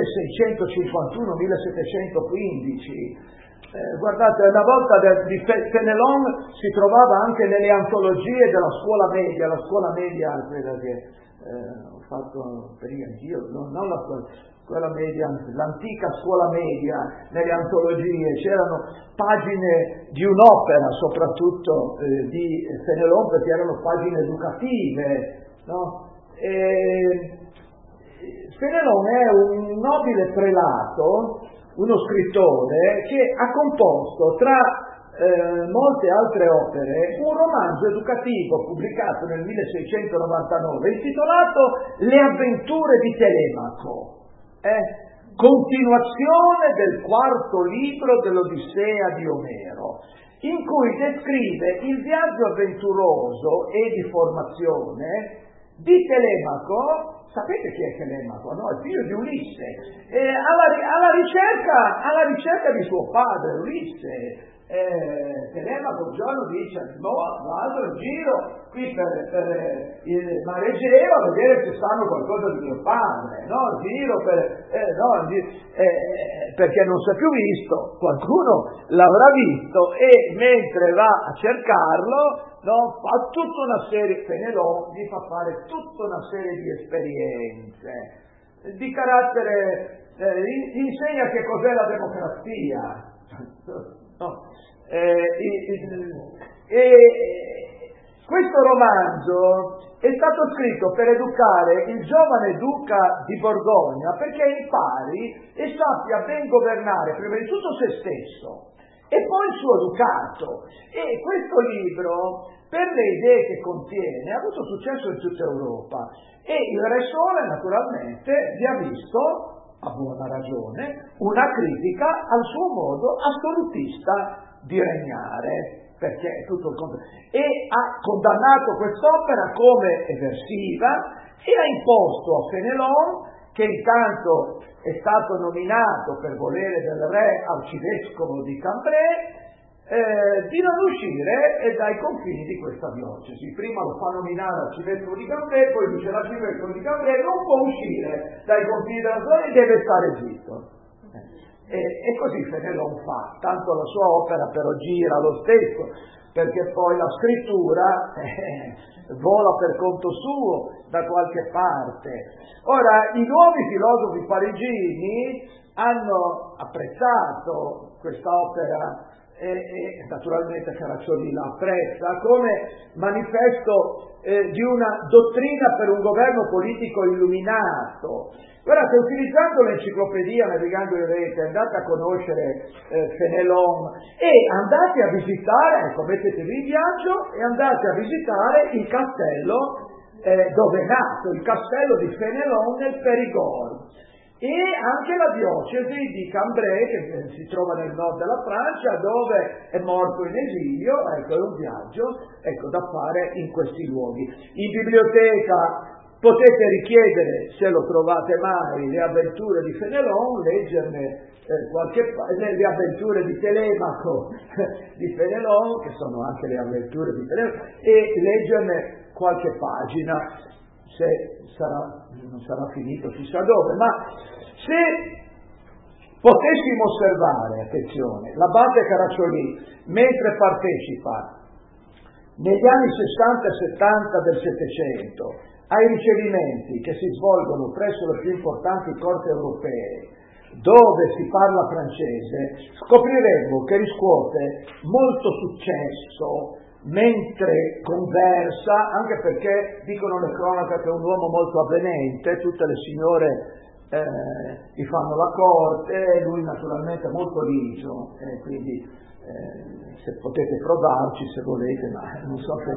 1651-1715, guardate, una volta di Fénelon si trovava anche nelle antologie della scuola media, quella che ho fatto per anch'io, non la scuola media, l'antica scuola media, nelle antologie c'erano pagine di un'opera, soprattutto di Fénelon, perché erano pagine educative, no? Fénelon è un nobile prelato, uno scrittore che ha composto tra molte altre opere un romanzo educativo pubblicato nel 1699 intitolato Le avventure di Telemaco, continuazione del quarto libro dell'Odissea di Omero, in cui descrive il viaggio avventuroso e di formazione di Telemaco. Sapete chi è Telemaco? No? Il figlio di Ulisse, alla ricerca di suo padre Ulisse. Telemaco un giorno dice, no, vado in giro qui per il mare Egeo a vedere se sanno qualcosa di mio padre, no? Giro perché non si è più visto, qualcuno l'avrà visto e mentre va a cercarlo, no, fa tutta una serie, Fénelon gli fa fare tutta una serie di esperienze di carattere, insegna che cos'è la democrazia, no? Questo romanzo è stato scritto per educare il giovane duca di Borgogna perché impari e sappia ben governare prima di tutto se stesso e poi il suo ducato. E questo libro, per le idee che contiene, ha avuto successo in tutta Europa e il Re Sole naturalmente vi ha visto, a buona ragione, una critica al suo modo assolutista di regnare, perché è tutto il contrario, e ha condannato quest'opera come eversiva e ha imposto a Fénelon, che intanto è stato nominato per volere del re arcivescovo di Cambrai, di non uscire dai confini di questa diocesi. Prima lo fa nominare arcivescovo di Cambrai, poi dice l'arcivescovo di Cambrai non può uscire dai confini della zona e deve stare zitto. E così Fenelon fa, tanto la sua opera però gira lo stesso, perché poi la scrittura vola per conto suo da qualche parte. Ora, i nuovi filosofi parigini hanno apprezzato quest'opera e naturalmente Caraccioli la apprezza come manifesto di una dottrina per un governo politico illuminato. Guardate, utilizzando l'enciclopedia Navigando in Rete andate a conoscere Fenelon e andate a visitare, ecco, mettetevi in viaggio e andate a visitare il castello dove è nato, il castello di Fenelon nel Périgord. E anche la diocesi di Cambrai, che si trova nel nord della Francia, dove è morto in esilio. Ecco, è un viaggio, ecco, da fare in questi luoghi. In biblioteca potete richiedere, se lo trovate mai, le avventure di Fenelon, leggerne le avventure di Telemaco di Fenelon, che sono anche le avventure di Telemaco, e leggerne qualche pagina, se non sarà finito chissà dove, ma se potessimo osservare, attenzione, l'abate Caraccioli mentre partecipa negli anni 60 e 70 del Settecento ai ricevimenti che si svolgono presso le più importanti corti europee dove si parla francese, scopriremmo che riscuote molto successo mentre conversa, anche perché dicono le cronache che è un uomo molto avvenente, tutte le signore gli fanno la corte, lui naturalmente è molto ligio, quindi se potete provarci se volete, ma non so se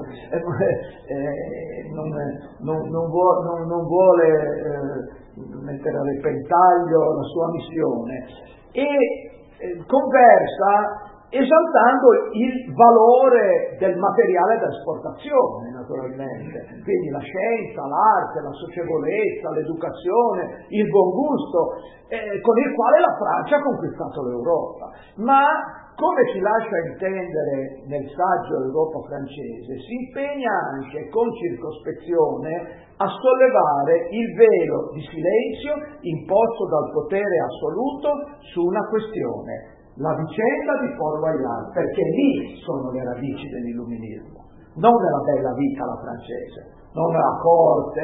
non vuole mettere a repentaglio la sua missione e conversa esaltando il valore del materiale da esportazione, naturalmente, quindi la scienza, l'arte, la socievolezza, l'educazione, il buon gusto, con il quale la Francia ha conquistato l'Europa. Ma, come ci lascia intendere nel saggio Europa francese, si impegna anche con circospezione a sollevare il velo di silenzio imposto dal potere assoluto su una questione, la vicenda di Port Royal, perché lì sono le radici dell'illuminismo, non nella bella vita alla francese, non nella corte,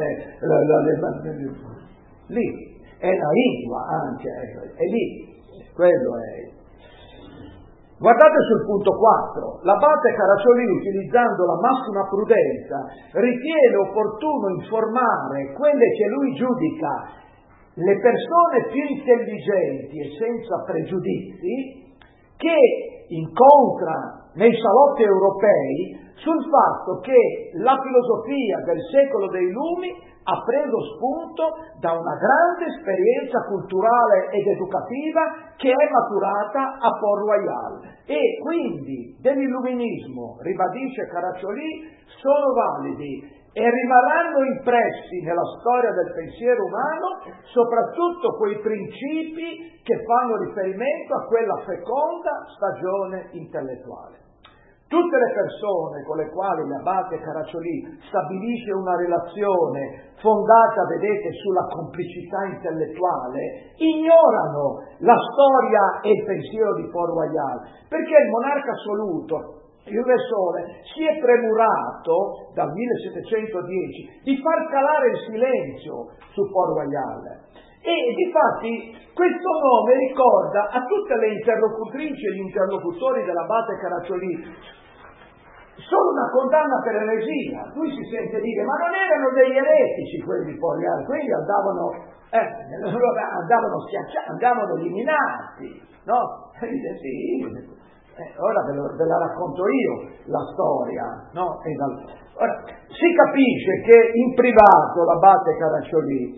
lì, è la lingua anche, è lì, quello è. Guardate sul punto 4, l'abate Caraccioli, utilizzando la massima prudenza, ritiene opportuno informare quelle che lui giudica le persone più intelligenti e senza pregiudizi che incontra nei salotti europei sul fatto che la filosofia del secolo dei lumi ha preso spunto da una grande esperienza culturale ed educativa che è maturata a Port Royal e quindi dell'illuminismo, ribadisce Caraccioli, sono validi e rimarranno impressi nella storia del pensiero umano soprattutto quei principi che fanno riferimento a quella feconda stagione intellettuale. Tutte le persone con le quali l'abate Caraccioli stabilisce una relazione fondata, vedete, sulla complicità intellettuale, ignorano la storia e il pensiero di Port Royal, perché il monarca assoluto, il Re Sole, si è premurato dal 1710 di far calare il silenzio su Port Royal. E difatti questo nome ricorda a tutte le interlocutrici e gli interlocutori dell'abate Caraccioli solo una condanna per eresia. Lui si sente dire, ma non erano degli eretici quelli di Port Royal, quelli andavano schiacciati, andavano eliminati, no? E dice, sì, ora ve la racconto io la storia, no? Ora, si capisce che in privato l'abate Caraccioli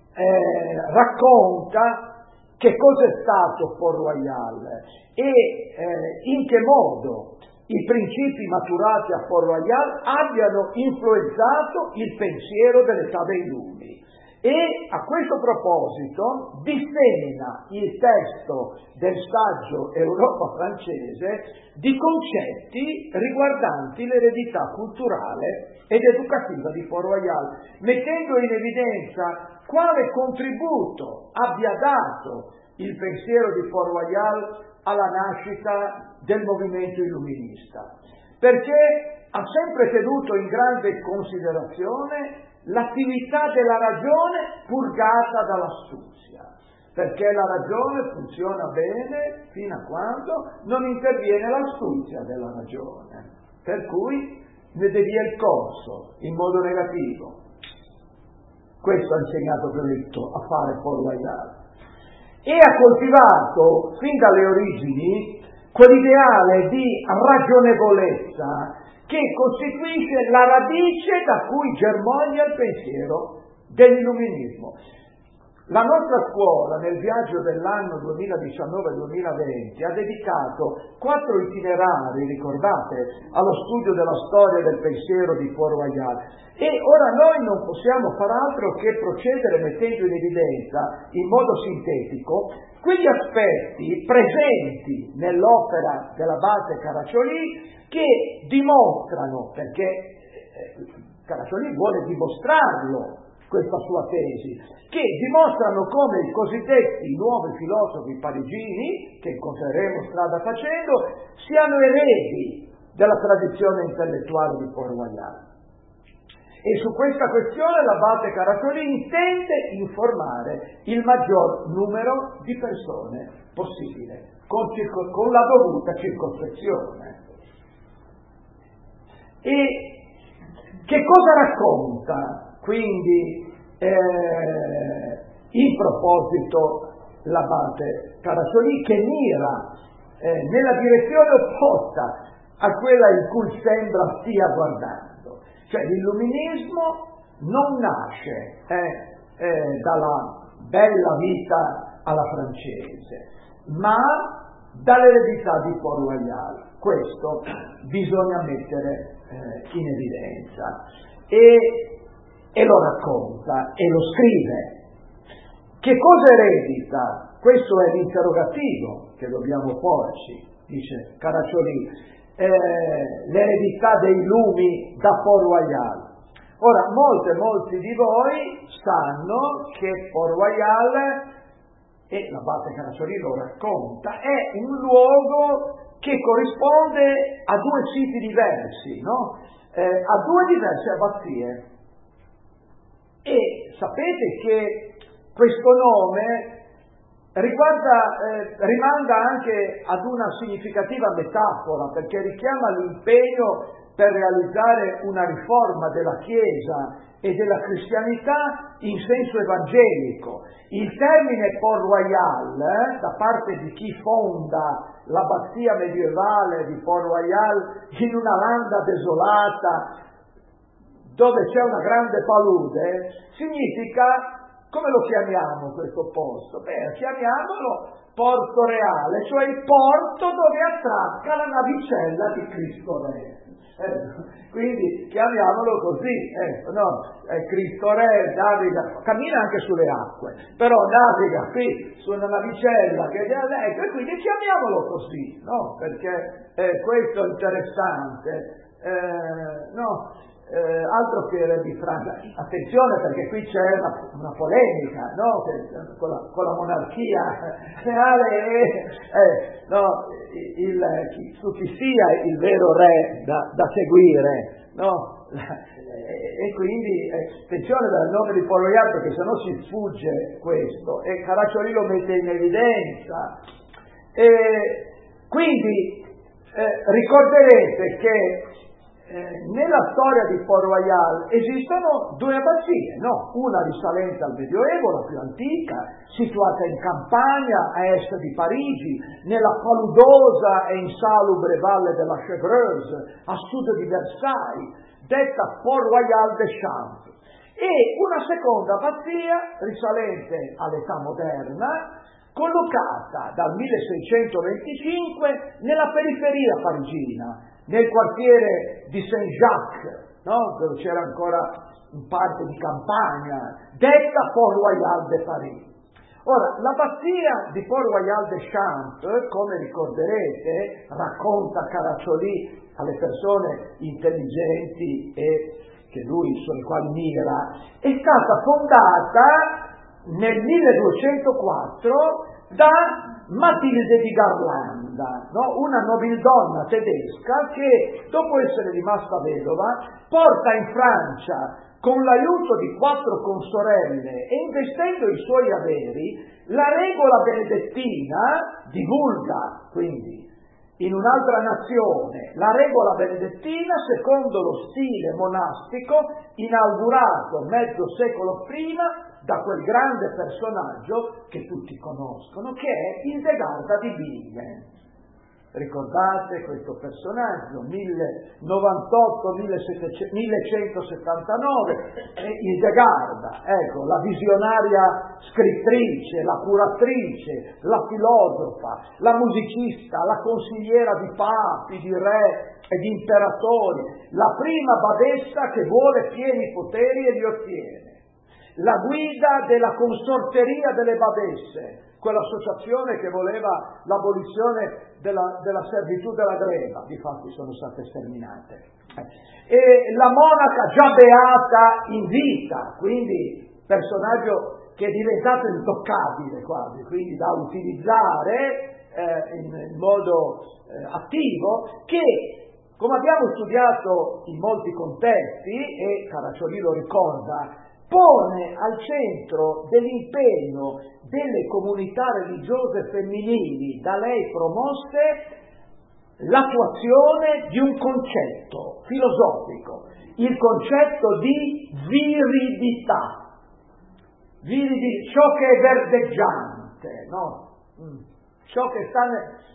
racconta che cosa è stato Port Royal e in che modo i principi maturati a Port Royal abbiano influenzato il pensiero dell'età dei lumi. E a questo proposito dissemina il testo del saggio Europa francese di concetti riguardanti l'eredità culturale ed educativa di Port Royal, mettendo in evidenza quale contributo abbia dato il pensiero di Port Royal alla nascita del movimento illuminista, perché ha sempre tenuto in grande considerazione l'attività della ragione purgata dall'astuzia, perché la ragione funziona bene fino a quando non interviene l'astuzia della ragione, per cui ne devia il corso in modo negativo. Questo ha insegnato Grillo a fare Port Royal e ha coltivato fin dalle origini quell'ideale di ragionevolezza che costituisce la radice da cui germoglia il pensiero dell'illuminismo. La nostra scuola, nel viaggio dell'anno 2019-2020, ha dedicato 4 itinerari, ricordate, allo studio della storia del pensiero di Port Royal. E ora noi non possiamo far altro che procedere mettendo in evidenza, in modo sintetico, quegli aspetti presenti nell'opera dell'abate Caraccioli che dimostrano, perché Caraccioli vuole dimostrarlo, questa sua tesi, che dimostrano come i cosiddetti nuovi filosofi parigini, che incontreremo strada facendo, siano eredi della tradizione intellettuale di Port Royal. E su questa questione l'abate Caraccioli intende informare il maggior numero di persone possibile, con la dovuta circospezione. E che cosa racconta quindi in proposito l'abate Caraccioli, che mira nella direzione opposta a quella in cui sembra stia guardando? Cioè l'illuminismo non nasce dalla bella vita alla francese, ma dall'eredità di Port Royal. Questo bisogna mettere in evidenza e lo racconta e lo scrive. Che cosa eredita? Questo è l'interrogativo che dobbiamo porci, dice Caraccioli. L'eredità dei lumi da Port Royal. Ora, molti di voi sanno che Port Royal, e l'abate Caraccioli lo racconta, è un luogo che corrisponde a 2 siti diversi, no? A 2 diverse abbazie. E sapete che questo nome rimanda anche ad una significativa metafora, perché richiama l'impegno per realizzare una riforma della Chiesa e della cristianità in senso evangelico. Il termine Port Royal, da parte di chi fonda l'abbazia medievale di Port Royal in una landa desolata dove c'è una grande palude, significa, come lo chiamiamo questo posto? Beh, chiamiamolo Porto Reale, cioè il porto dove attracca la navicella di Cristo Re. Quindi chiamiamolo così, Cristo Re naviga, cammina anche sulle acque, però naviga qui su una navicella che e quindi chiamiamolo così, no? Perché questo è interessante, altro che Re di Francia. Attenzione, perché qui c'è una polemica, no? Con la monarchia reale, su chi sia il vero re da seguire, no? E quindi attenzione dal nome di Port Royal, perché sennò si sfugge questo, e Caraccioli lo mette in evidenza. Quindi ricorderete che nella storia di Port Royal esistono 2 abbazie, no? Una risalente al Medioevo, la più antica, situata in campagna a est di Parigi, nella paludosa e insalubre valle della Chevreuse, a sud di Versailles, detta Port Royal des Champs, e una seconda abbazia risalente all'età moderna, collocata dal 1625 nella periferia parigina, nel quartiere di Saint-Jacques, no? Dove c'era ancora un parco di campagna, detta Port Royal de Paris. Ora, l'abbazia di Port Royal des Champs, come ricorderete, racconta Caraccioli alle persone intelligenti e sulle quali mira, è stata fondata nel 1204 da Matilde di Garlanda, no? Una nobildonna tedesca che, dopo essere rimasta vedova, porta in Francia, con l'aiuto di 4 consorelle e investendo i suoi averi, la regola benedettina, divulga quindi in un'altra nazione la regola benedettina secondo lo stile monastico inaugurato mezzo secolo prima da quel grande personaggio che tutti conoscono, che è Hildegarda di Bingen. Ricordate questo personaggio, 1179, Hildegarda, ecco, la visionaria scrittrice, la curatrice, la filosofa, la musicista, la consigliera di papi, di re e di imperatori, la prima badessa che vuole pieni poteri e li ottiene, la guida della consorteria delle badesse, quell'associazione che voleva l'abolizione della servitù della greva, difatti sono state sterminate, e la monaca già beata in vita, quindi personaggio che è diventato intoccabile quasi, quindi da utilizzare in modo attivo, che, come abbiamo studiato in molti contesti, e Caraccioli lo ricorda, pone al centro dell'impegno delle comunità religiose femminili da lei promosse l'attuazione di un concetto filosofico, il concetto di viridità, ciò che è verdeggiante, no? Ciò che sta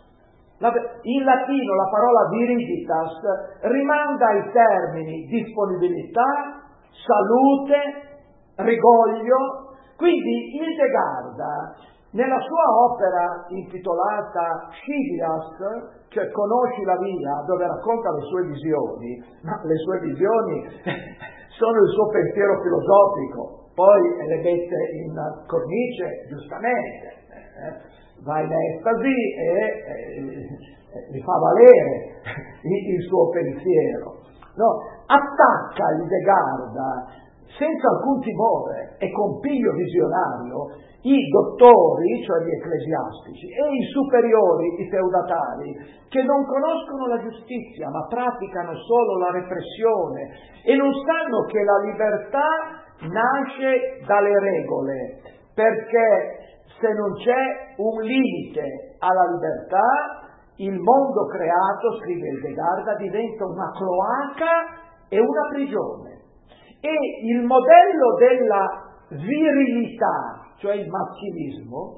in latino la parola viriditas rimanda ai termini disponibilità, salute, rigoglio. Quindi Hildegarda, nella sua opera intitolata Scivias, cioè Conosci la via, dove racconta le sue visioni, ma le sue visioni sono il suo pensiero filosofico, poi le mette in cornice, giustamente, va in estasi e li fa valere il suo pensiero. No? Attacca Hildegarda senza alcun timore e con piglio visionario i dottori, cioè gli ecclesiastici, e i superiori, i feudatari, che non conoscono la giustizia ma praticano solo la repressione e non sanno che la libertà nasce dalle regole, perché se non c'è un limite alla libertà, il mondo creato, scrive Hildegarda, diventa una cloaca e una prigione. E il modello della virilità, cioè il maschilismo,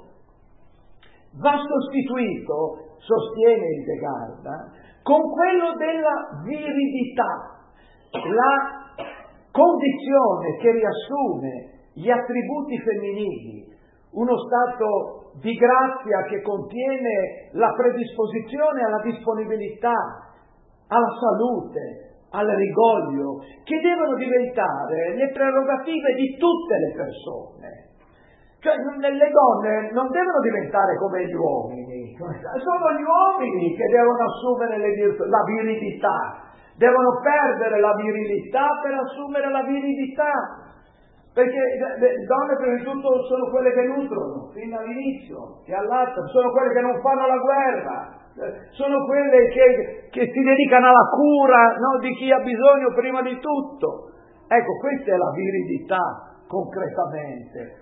va sostituito, sostiene Hildegarda, con quello della viridità, la condizione che riassume gli attributi femminili, uno stato di grazia che contiene la predisposizione alla disponibilità, alla salute, al rigoglio, che devono diventare le prerogative di tutte le persone. Cioè le donne non devono diventare come gli uomini, sono gli uomini che devono assumere la virilità, devono perdere la virilità per assumere la virilità, perché le donne prima di tutto sono quelle che nutrono fin dall'inizio, che allattano, sono quelle che non fanno la guerra, sono quelle che si dedicano alla cura, no, di chi ha bisogno prima di tutto. Ecco, questa è la virilità concretamente.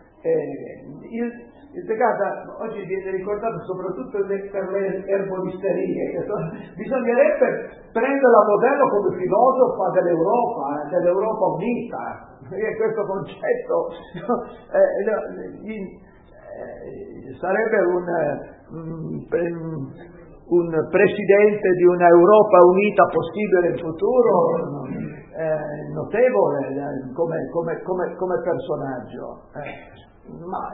Hildegarda oggi viene ricordato soprattutto per le erboristerie, bisognerebbe prenderla a modello come filosofa dell'Europa unita, perché questo concetto sarebbe un presidente di una Europa unita possibile in futuro, notevole come personaggio, ma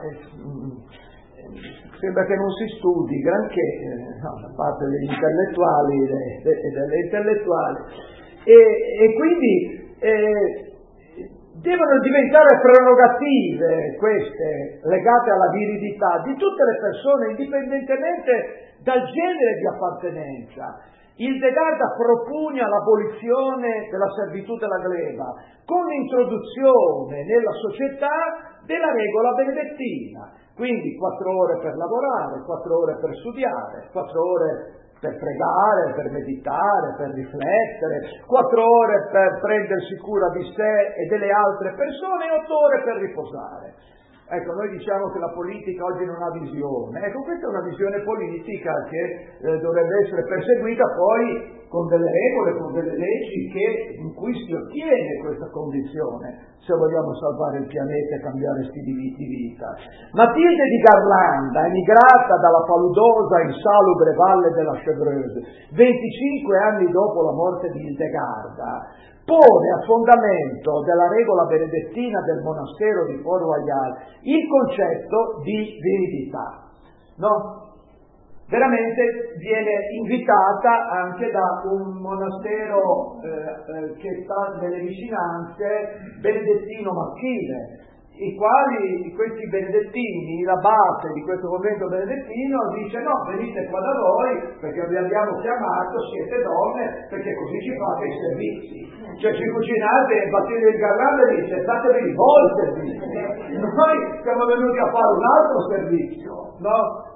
sembra che non si studi granché, da parte degli intellettuali e delle intellettuali, e quindi devono diventare prerogative queste legate alla viridità di tutte le persone, indipendentemente dal genere di appartenenza. Hildegard propugna l'abolizione della servitù della gleba con l'introduzione nella società della regola benedettina, quindi 4 ore per lavorare, 4 ore per studiare, 4 ore per pregare, per meditare, per riflettere, 4 ore per prendersi cura di sé e delle altre persone e 8 ore per riposare. Ecco, noi diciamo che la politica oggi non ha visione. Ecco, questa è una visione politica che dovrebbe essere perseguita poi con delle regole, con delle leggi in cui si ottiene questa condizione, se vogliamo salvare il pianeta e cambiare stili di vita. Matilde di Garlanda, emigrata dalla paludosa e insalubre valle della Chevreuse, 25 anni dopo la morte di Hildegarda, pone a fondamento della regola benedettina del monastero di Port-Royal il concetto di viridità, no? Veramente viene invitata anche da un monastero che sta nelle vicinanze, benedettino maschile, questi benedettini, la base di questo convento benedettino dice: no, venite qua da noi perché vi abbiamo chiamato, siete donne, perché così ci fate i servizi. Cioè ci cucinate e Matilde di Garlanda dice: datevi voi il servizio, noi siamo venuti a fare un altro servizio, no?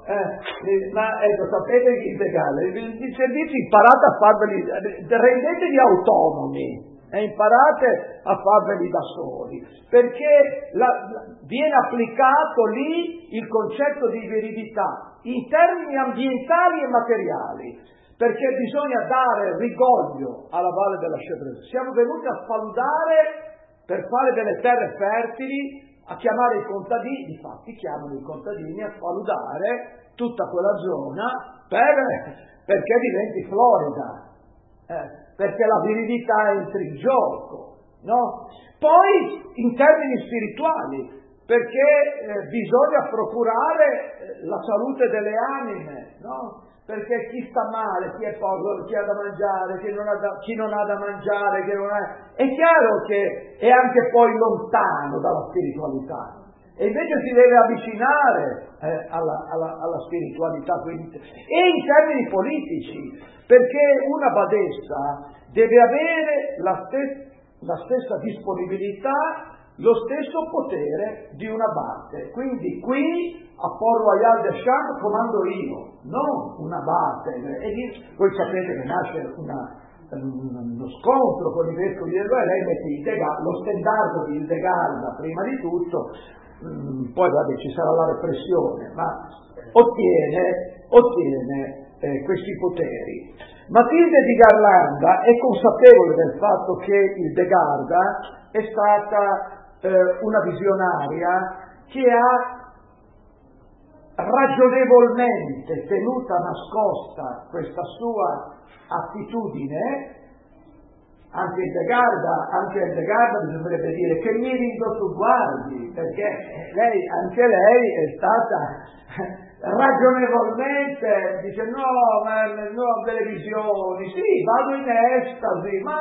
Ma ecco, sapete che i servizi imparate a farveli, rendetevi autonomi. Imparate a farveli da soli, perché viene applicato lì il concetto di veridità in termini ambientali e materiali, perché bisogna dare rigoglio alla valle della Chevreuse. Siamo venuti a faludare per fare delle terre fertili, a chiamare i contadini, infatti chiamano i contadini a faludare tutta quella zona perché diventi florida. Perché la virilità entri in gioco, no? Poi in termini spirituali, perché bisogna procurare la salute delle anime, no? Perché chi sta male, chi è povero, chi ha da mangiare, chi non ha da mangiare, è chiaro che è anche poi lontano dalla spiritualità. E invece si deve avvicinare alla spiritualità, quindi. E in termini politici, perché una badessa deve avere la stessa disponibilità, lo stesso potere di un abate. Quindi qui a Port-Royal des Champs comando io, non un abate. E voi sapete che nasce uno scontro con i vescovi di Eloi, lei mette lo stendardo di Hildegarda prima di tutto, poi vabbè ci sarà la repressione, ma ottiene questi poteri. Matilde di Garlanda è consapevole del fatto che Hildegarda è stata una visionaria che ha ragionevolmente tenuta nascosta questa sua attitudine. Anche Hildegarda bisognerebbe dire: che mirindo tu guardi, perché anche lei è stata ragionevolmente, dice: no, ho delle visioni, sì, vado in estasi, ma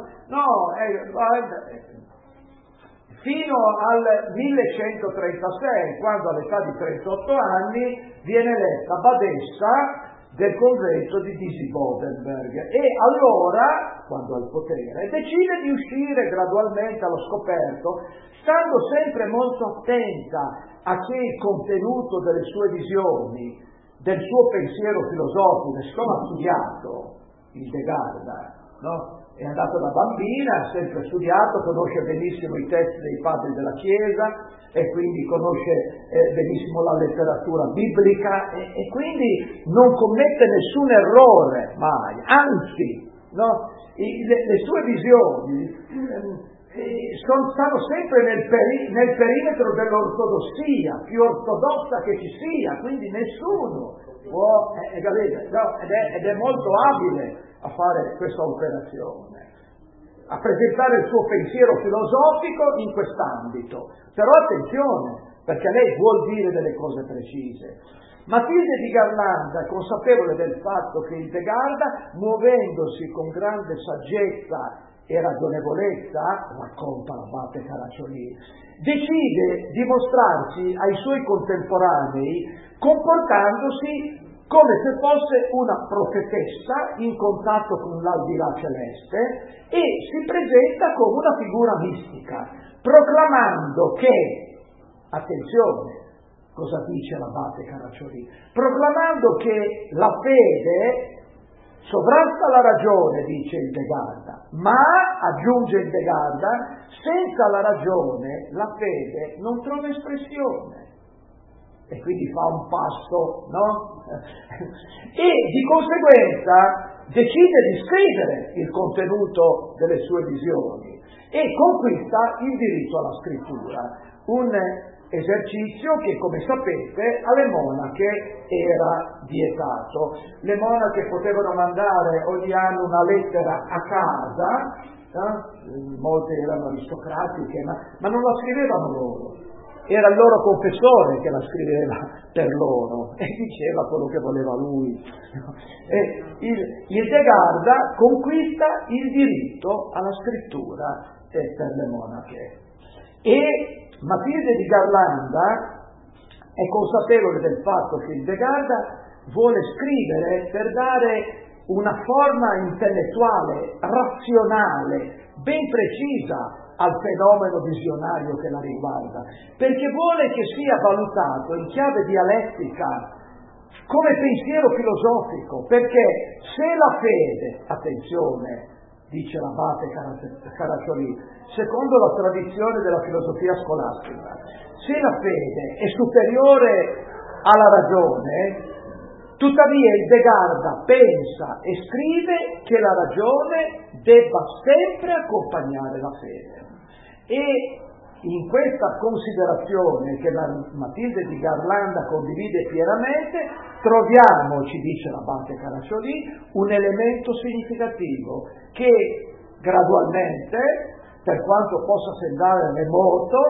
fino al 1136, quando all'età di 38 anni viene eletta badessa del convento di Disibodenberg, e allora, quando ha il potere, decide di uscire gradualmente allo scoperto, stando sempre molto attenta a che il contenuto delle sue visioni, del suo pensiero filosofico, siccome ha studiato Hildegarda, no? È andato da bambina, ha sempre studiato, conosce benissimo i testi dei padri della Chiesa e quindi conosce benissimo la letteratura biblica e quindi non commette nessun errore mai, anzi, no? Le sue visioni stanno sempre nel perimetro dell'ortodossia, più ortodossa che ci sia, quindi nessuno può, ed è molto abile a fare questa operazione, a presentare il suo pensiero filosofico in quest'ambito. Però attenzione, perché lei vuol dire delle cose precise. Matilde di Garlanda è consapevole del fatto che Hildegarda, muovendosi con grande saggezza e ragionevolezza, racconta l'abate Caraccioli, decide di mostrarsi ai suoi contemporanei comportandosi come se fosse una profetessa in contatto con l'aldilà celeste e si presenta come una figura mistica, proclamando che, attenzione, cosa dice l'abate Caraccioli, proclamando che la fede sovrasta la ragione, dice il De Garda, ma, aggiunge il De Garda, senza la ragione la fede non trova espressione. E quindi fa un passo, no? E di conseguenza decide di scrivere il contenuto delle sue visioni e conquista il diritto alla scrittura, un esercizio che, come sapete, alle monache era vietato. Le monache potevano mandare ogni anno una lettera a casa, molte erano aristocratiche, ma non la scrivevano loro. Era il loro confessore che la scriveva per loro e diceva quello che voleva lui. E il De Garda conquista il diritto alla scrittura per le monache. E Matilde di Garlanda è consapevole del fatto che il De Garda vuole scrivere per dare una forma intellettuale, razionale, ben precisa al fenomeno visionario che la riguarda, perché vuole che sia valutato in chiave dialettica, come pensiero filosofico, perché se la fede, attenzione, dice l'abate Caraccioli, secondo la tradizione della filosofia scolastica, se la fede è superiore alla ragione, tuttavia il De Garda pensa e scrive che la ragione debba sempre accompagnare la fede. E in questa considerazione che la Matilde di Garlanda condivide pienamente, troviamo, ci dice l'abate Caraccioli, un elemento significativo che gradualmente, per quanto possa sembrare remoto,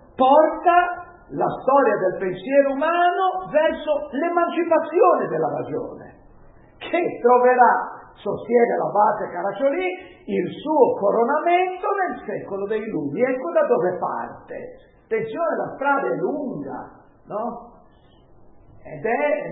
porta la storia del pensiero umano verso l'emancipazione della ragione, che troverà, sostiene l'abate Caraccioli, il suo coronamento nel secolo dei lumi. Ecco da dove parte. Attenzione, la strada è lunga, no? Ed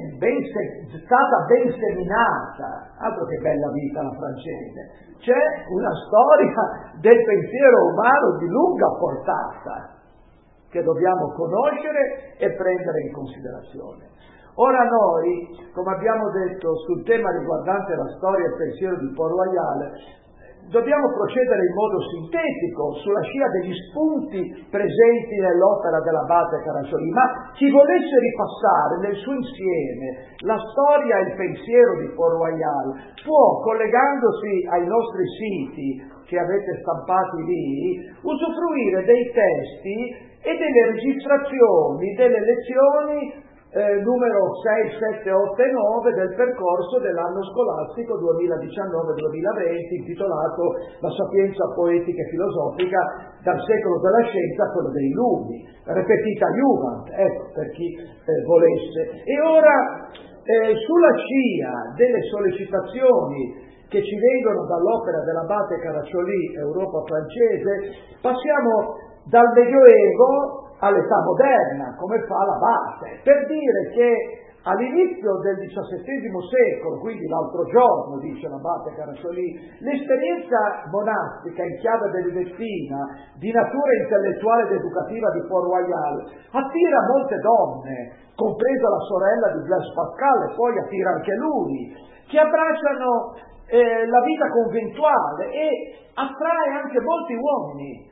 è stata ben seminata, altro che bella vita la francese. C'è una storia del pensiero umano di lunga portata che dobbiamo conoscere e prendere in considerazione. Ora noi, come abbiamo detto sul tema riguardante la storia e il pensiero di Port-Royal, dobbiamo procedere in modo sintetico sulla scia degli spunti presenti nell'opera dell'abate Caraccioli, ma chi volesse ripassare nel suo insieme la storia e il pensiero di Port-Royal può, collegandosi ai nostri siti che avete stampati lì, usufruire dei testi e delle registrazioni delle lezioni numero 6, 7, 8 e 9 del percorso dell'anno scolastico 2019-2020 intitolato La sapienza poetica e filosofica dal secolo della scienza a quello dei lumi, repetita Juvent, ecco, per chi volesse. E ora, sulla scia delle sollecitazioni che ci vengono dall'opera dell'abate Caraccioli, Europa francese, passiamo dal Medioevo all'età moderna, come fa l'abate, per dire che all'inizio del XVII secolo, quindi l'altro giorno, dice l'abate Caraccioli, l'esperienza monastica in chiave benedettina di natura intellettuale ed educativa di Port-Royal attira molte donne, compresa la sorella di Blaise Pascal, e poi attira anche lui, che abbracciano la vita conventuale e attrae anche molti uomini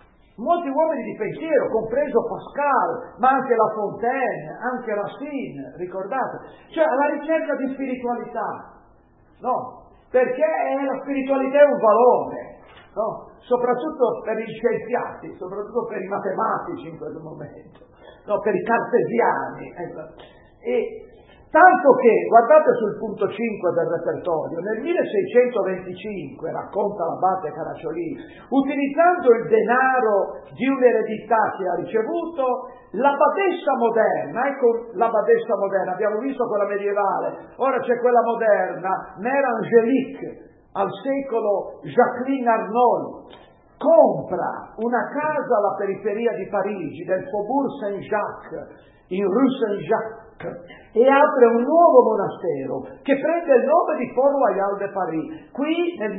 di pensiero, compreso Pascal, ma anche La Fontaine, anche Racine, ricordate? Cioè alla ricerca di spiritualità, no? Perché la spiritualità è un valore, no? Soprattutto per gli scienziati, soprattutto per i matematici in questo momento, no? Per i cartesiani. E tanto che, guardate sul punto 5 del repertorio, nel 1625, racconta l'abate Caraccioli, utilizzando il denaro di un'eredità che ha ricevuto, l'abbadessa moderna, ecco l'abbadessa moderna, abbiamo visto quella medievale, ora c'è quella moderna, Mère Angélique, al secolo Jacqueline Arnault compra una casa alla periferia di Parigi, del Faubourg Saint-Jacques, in Rue Saint-Jacques, e apre un nuovo monastero che prende il nome di Port Royal de Paris. Qui nel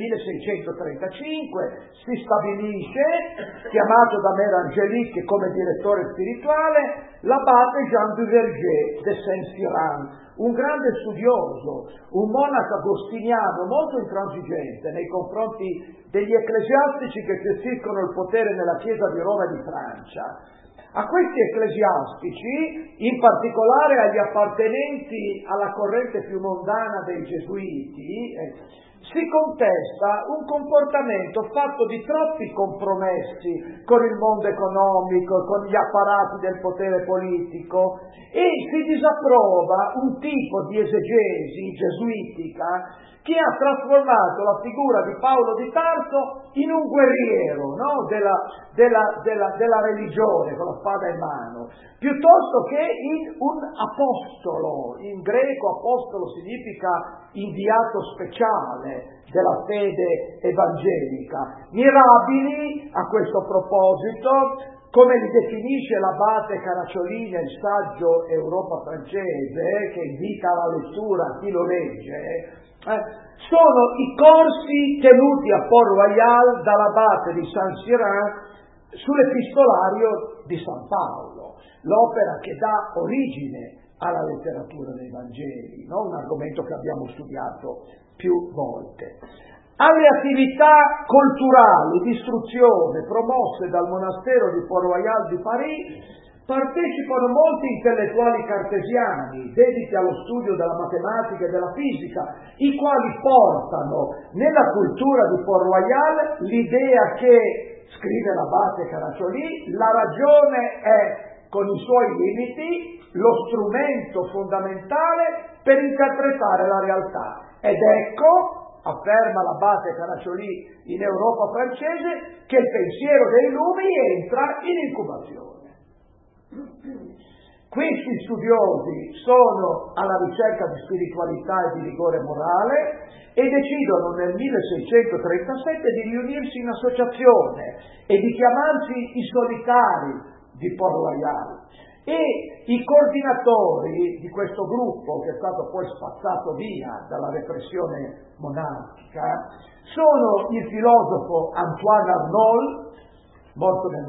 1635 si stabilisce, chiamato da Mère Angélique come direttore spirituale, l'abate Jean Duverger de Saint-Cyran, un grande studioso, un monaco agostiniano molto intransigente nei confronti degli ecclesiastici che gestiscono il potere nella Chiesa di Roma e di Francia. A questi ecclesiastici, in particolare agli appartenenti alla corrente più mondana dei gesuiti, si contesta un comportamento fatto di troppi compromessi con il mondo economico, con gli apparati del potere politico, e si disapprova un tipo di esegesi gesuitica che ha trasformato la figura di Paolo di Tarso in un guerriero, no? della religione, con la spada in mano, piuttosto che in un apostolo. In greco apostolo significa inviato speciale della fede evangelica. Mirabili, a questo proposito, come li definisce l'abate Caracciolini nel saggio Europa francese, che invita alla lettura a chi lo legge, sono i corsi tenuti a Port Royal dall'abate di Saint-Cyran sull'epistolario di San Paolo, l'opera che dà origine alla letteratura dei Vangeli, no? Un argomento che abbiamo studiato più volte. Alle attività culturali di istruzione promosse dal monastero di Port Royal di Paris partecipano molti intellettuali cartesiani dediti allo studio della matematica e della fisica, i quali portano nella cultura di Port Royal l'idea che, scrive l'abate Caracciolini, la ragione è, con i suoi limiti, lo strumento fondamentale per interpretare la realtà. Ed ecco, afferma l'abate Caracciolini in Europa francese, che il pensiero dei lumi entra in incubazione. Questi studiosi sono alla ricerca di spiritualità e di rigore morale e decidono nel 1637 di riunirsi in associazione e di chiamarsi i solitari di Port Royal. E i coordinatori di questo gruppo, che è stato poi spazzato via dalla repressione monarchica, sono il filosofo Antoine Arnauld, morto nel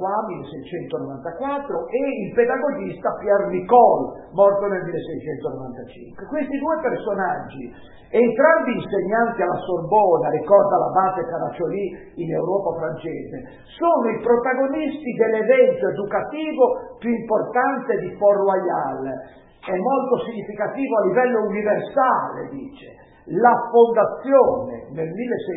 1694, e il pedagogista Pierre Nicole, morto nel 1695. Questi due personaggi, entrambi insegnanti alla Sorbona, ricorda l'abate Caracciolini in Europa francese, sono i protagonisti dell'evento educativo più importante di Port Royal. È molto significativo a livello universale, dice, la fondazione nel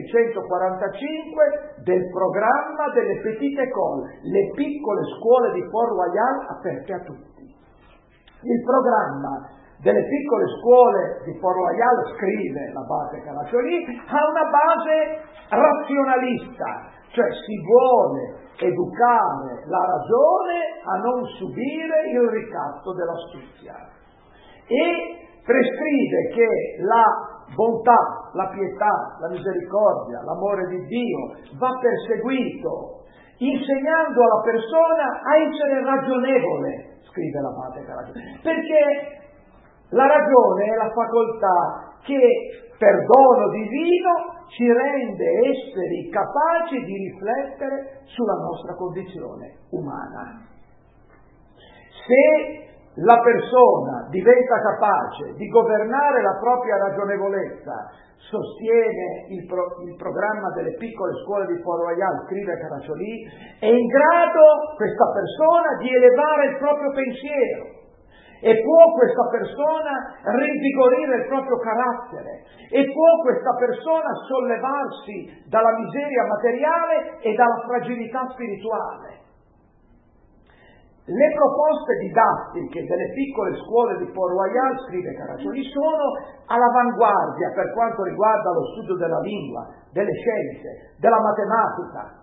1645 del programma delle Petite Écoles, le piccole scuole di Port Royal aperte a tutti. Il programma delle piccole scuole di Port Royal, scrive l'abate Caracciolini, ha una base razionalista, cioè si vuole educare la ragione a non subire il ricatto dell'astuzia, e prescrive che la bontà, la pietà, la misericordia, l'amore di Dio va perseguito, insegnando alla persona a essere ragionevole, scrive l'abate Caracciolini, perché la ragione è la facoltà che, per dono divino, ci rende esseri capaci di riflettere sulla nostra condizione umana. Se la persona diventa capace di governare la propria ragionevolezza, sostiene il programma delle piccole scuole di Port Royal, scrive Caracciolini, è in grado questa persona di elevare il proprio pensiero, e può questa persona rinvigorire il proprio carattere, e può questa persona sollevarsi dalla miseria materiale e dalla fragilità spirituale. Le proposte didattiche delle piccole scuole di Port Royal, scrive Caracciolini, sono all'avanguardia per quanto riguarda lo studio della lingua, delle scienze, della matematica,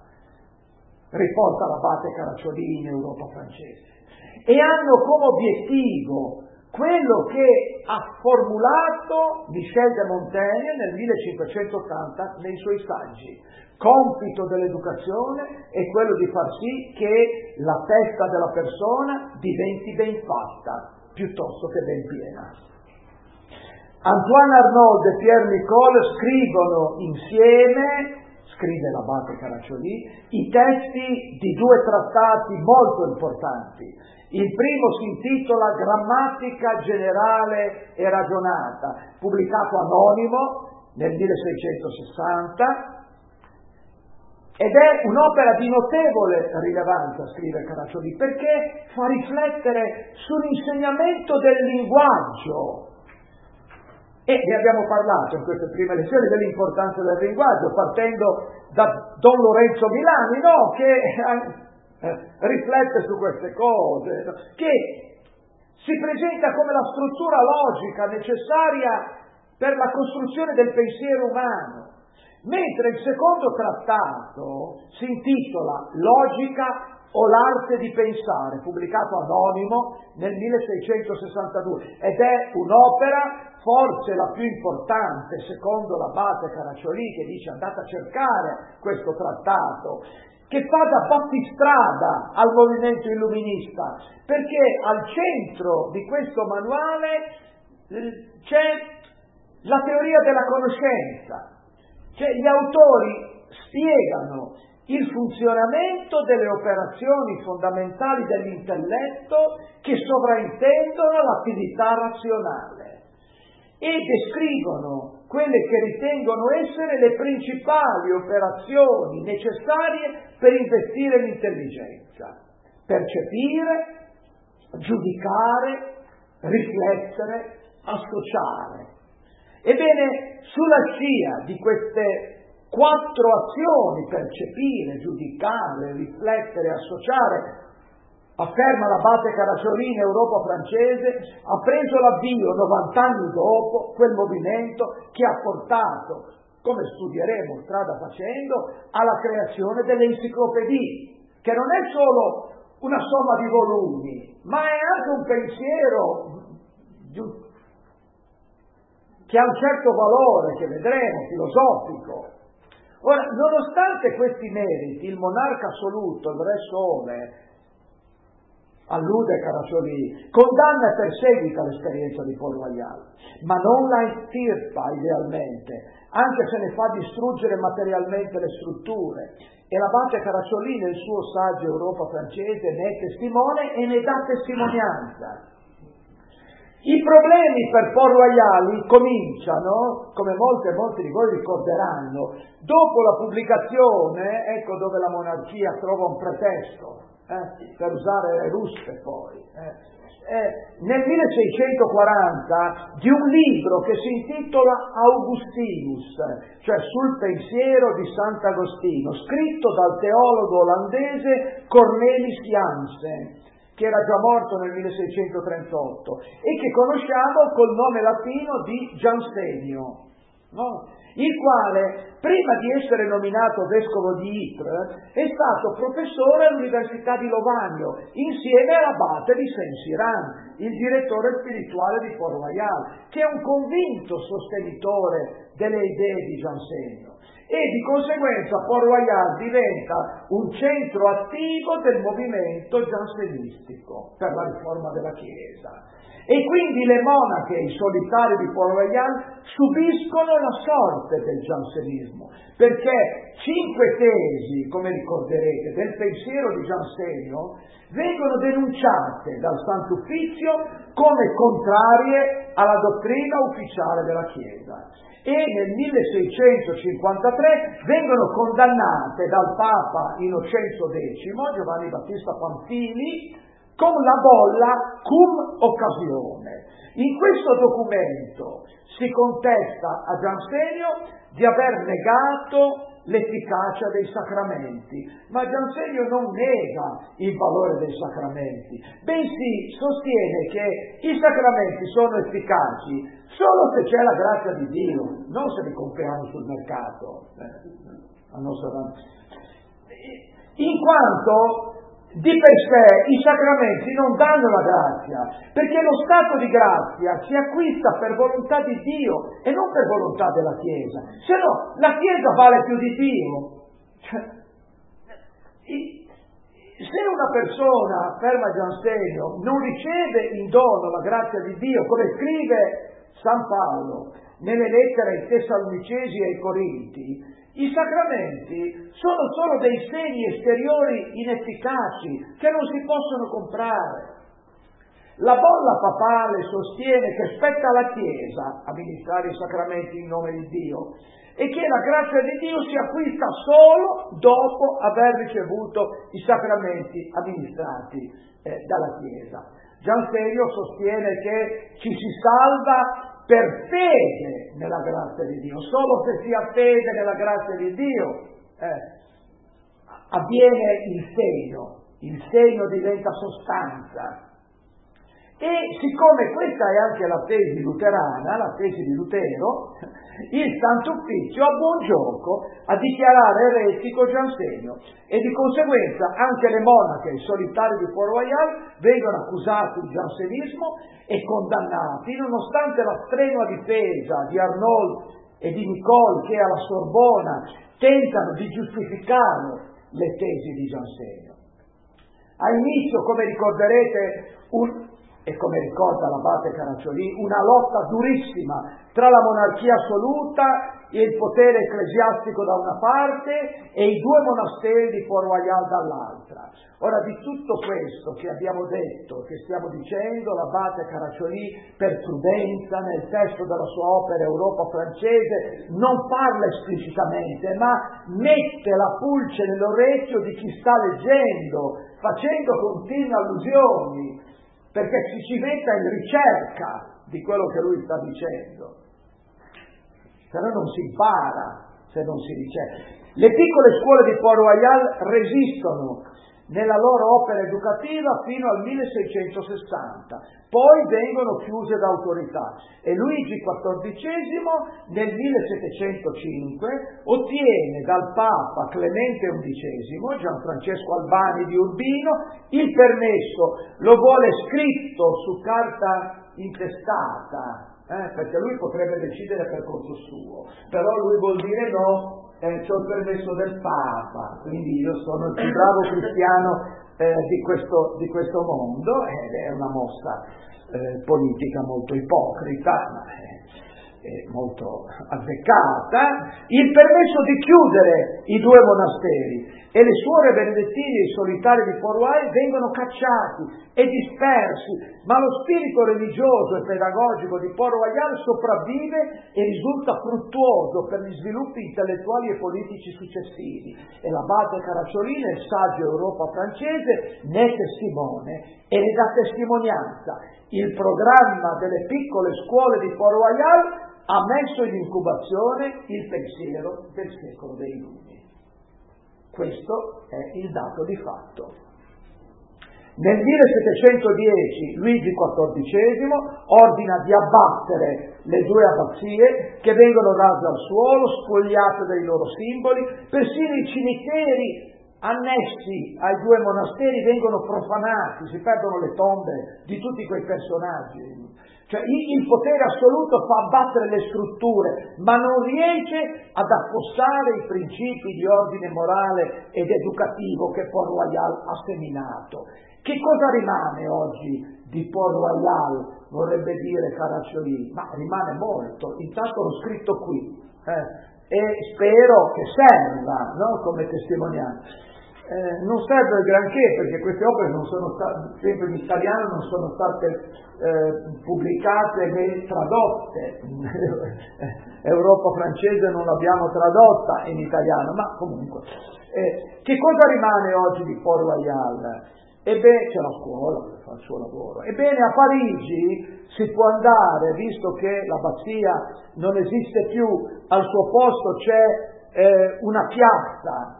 riporta l'abate Caracciolini in Europa francese, e hanno come obiettivo quello che ha formulato Michel de Montaigne nel 1580 nei suoi saggi. Compito dell'educazione è quello di far sì che la testa della persona diventi ben fatta, piuttosto che ben piena. Antoine Arnauld e Pierre Nicole scrivono insieme, scrive l'abate Caraccioli, i testi di due trattati molto importanti. Il primo si intitola Grammatica generale e ragionata, pubblicato anonimo nel 1660, ed è un'opera di notevole rilevanza, scrive Caraccioli, perché fa riflettere sull'insegnamento del linguaggio. E ne abbiamo parlato in queste prime lezioni dell'importanza del linguaggio, partendo da Don Lorenzo Milani, no? Che riflette su queste cose, no? Che si presenta come la struttura logica necessaria per la costruzione del pensiero umano. Mentre il secondo trattato si intitola Logica o l'arte di pensare, pubblicato anonimo nel 1662, ed è un'opera forse la più importante, secondo l'abate Caraccioli, che dice andate a cercare questo trattato, che fa da battistrada al movimento illuminista, perché al centro di questo manuale c'è la teoria della conoscenza. Cioè, gli autori spiegano il funzionamento delle operazioni fondamentali dell'intelletto che sovraintendono l'attività razionale e descrivono quelle che ritengono essere le principali operazioni necessarie per investire l'intelligenza: percepire, giudicare, riflettere, associare. Ebbene, sulla scia di queste 4 azioni, percepire, giudicare, riflettere, associare, afferma l'abate Caraccioli, in Europa francese ha preso l'avvio 90 anni dopo quel movimento che ha portato, come studieremo strada facendo, alla creazione delle enciclopedie, che non è solo una somma di volumi, ma è anche un pensiero che ha un certo valore, che vedremo, filosofico. Ora, nonostante questi meriti, il monarca assoluto, il Re Sole, allude Caraccioli, condanna e perseguita l'esperienza di Port Royal, ma non la estirpa idealmente, anche se ne fa distruggere materialmente le strutture. E l'abate Caraccioli nel suo saggio Europa francese ne è testimone e ne dà testimonianza. I problemi per Port Royal cominciano, come molti di voi ricorderanno, dopo la pubblicazione, ecco dove la monarchia trova un pretesto, per usare le ruspe poi, nel 1640 di un libro che si intitola Augustinus, cioè sul pensiero di Sant'Agostino, scritto dal teologo olandese Cornelis Jansen, che era già morto nel 1638 e che conosciamo col nome latino di Jansenio, no? Il quale, prima di essere nominato vescovo di Ypres, è stato professore all'Università di Lovagno, insieme all'abate di Saint-Cyran, il direttore spirituale di Port Royal, che è un convinto sostenitore delle idee di Jansenio. E di conseguenza Port Royal diventa un centro attivo del movimento giansenistico per la riforma della Chiesa. E quindi le monache e i solitari di Port Royal subiscono la sorte del giansenismo, perché 5 tesi, come ricorderete, del pensiero di Jansenio vengono denunciate dal Sant'Uffizio come contrarie alla dottrina ufficiale della Chiesa. E nel 1653 vengono condannate dal Papa Innocenzo X, Giovanni Battista Pamphili, con la bolla cum occasione. In questo documento si contesta a Jansenio di aver negato l'efficacia dei sacramenti, ma Jansenio non nega il valore dei sacramenti, bensì sostiene che i sacramenti sono efficaci solo se c'è la grazia di Dio, non se li compriamo sul mercato, in quanto Di per sé i sacramenti non danno la grazia, perché lo stato di grazia si acquista per volontà di Dio e non per volontà della Chiesa. Se no, la Chiesa vale più di Dio. Se una persona, afferma Giansegno, non riceve in dono la grazia di Dio, come scrive San Paolo nelle lettere ai Tessalonicesi e ai Corinti, i sacramenti sono solo dei segni esteriori inefficaci che non si possono comprare. La bolla papale sostiene che spetta alla Chiesa amministrare i sacramenti in nome di Dio e che la grazia di Dio si acquista solo dopo aver ricevuto i sacramenti amministrati dalla Chiesa. Giansegno sostiene che ci si salva per fede nella grazia di Dio. Solo se si ha fede nella grazia di Dio avviene il segno diventa sostanza. E siccome questa è anche la tesi luterana, la tesi di Lutero, il Santo Ufficio ha buon gioco a dichiarare eretico Giansegno e di conseguenza anche le monache solitarie di Port-Royal vengono accusate di giansenismo e condannati, nonostante la strenua difesa di Arnauld e di Nicole che alla Sorbona tentano di giustificare le tesi di Giansegno. Ha inizio, come ricorderete, e come ricorda l'abate Caracciolì, una lotta durissima tra la monarchia assoluta e il potere ecclesiastico da una parte e i due monasteri di Port-Royal dall'altra. Ora, di tutto questo che abbiamo detto, che stiamo dicendo, l'abate Caracciolì, per prudenza, nel testo della sua opera Europa francese, non parla esplicitamente, ma mette la pulce nell'orecchio di chi sta leggendo, facendo continue allusioni, perché ci metta in ricerca di quello che lui sta dicendo. Se no non si impara, se non si ricerca. Le piccole scuole di Port-Royal resistono nella loro opera educativa fino al 1660, poi vengono chiuse da autorità e Luigi XIV nel 1705 ottiene dal Papa Clemente XI, Gianfrancesco Albani di Urbino, il permesso, lo vuole scritto su carta intestata, perché lui potrebbe decidere per conto suo, però lui vuol dire no, c'ho il permesso del Papa, quindi io sono il più bravo cristiano di questo mondo, ed è una mossa politica molto ipocrita, ma molto azzeccata, il permesso di chiudere i due monasteri e le suore benedettine e i solitari di Port-Royal vengono cacciati e dispersi, ma lo spirito religioso e pedagogico di Port-Royal sopravvive e risulta fruttuoso per gli sviluppi intellettuali e politici successivi, e l'abate Caracciolì nel saggio Europa francese ne è testimone e ne dà testimonianza. Il programma delle piccole scuole di Port-Royal ha messo in incubazione il pensiero del secolo dei Lumi. Questo è il dato di fatto. Nel 1710 Luigi XIV ordina di abbattere le due abbazie che vengono rase al suolo, spogliate dei loro simboli, persino i cimiteri annessi ai due monasteri vengono profanati, si perdono le tombe di tutti quei personaggi. Cioè il potere assoluto fa abbattere le strutture, ma non riesce ad affossare i principi di ordine morale ed educativo che Port-Royal ha seminato. Che cosa rimane oggi di Port-Royal, vorrebbe dire Caracciolì? Ma rimane molto, intanto l'ho scritto qui, e spero che serva, no? Come testimonianza. Non serve granché, perché queste opere non sono state, sempre in italiano, non sono state pubblicate né tradotte. Europa francese non l'abbiamo tradotta in italiano, ma comunque. Che cosa rimane oggi di Port-Royal? Ebbene, c'è la scuola che fa il suo lavoro. Ebbene, a Parigi si può andare, visto che l'abbazia non esiste più, al suo posto c'è una piazza,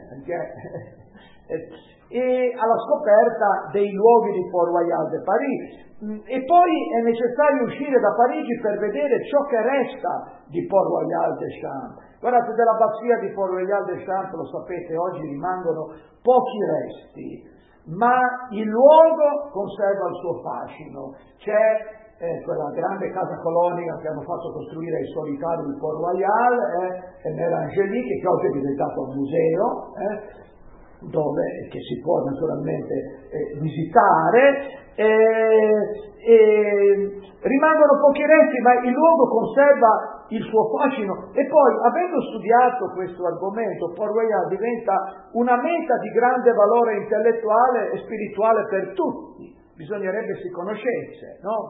e alla scoperta dei luoghi di Port-Royal de Paris. E poi è necessario uscire da Parigi per vedere ciò che resta di Port-Royal des Champs. Guardate, dell'abbazia di Port-Royal des Champs, lo sapete, oggi rimangono pochi resti, ma il luogo conserva il suo fascino. C'è quella grande casa colonica che hanno fatto costruire ai solitari di Port Royal e Nell'Angelique, che oggi è diventato un museo, che si può naturalmente visitare. Rimangono pochi resti, ma il luogo conserva il suo fascino. E poi, avendo studiato questo argomento, Port Royal diventa una meta di grande valore intellettuale e spirituale per tutti. Bisognerebbe si conoscesse, no?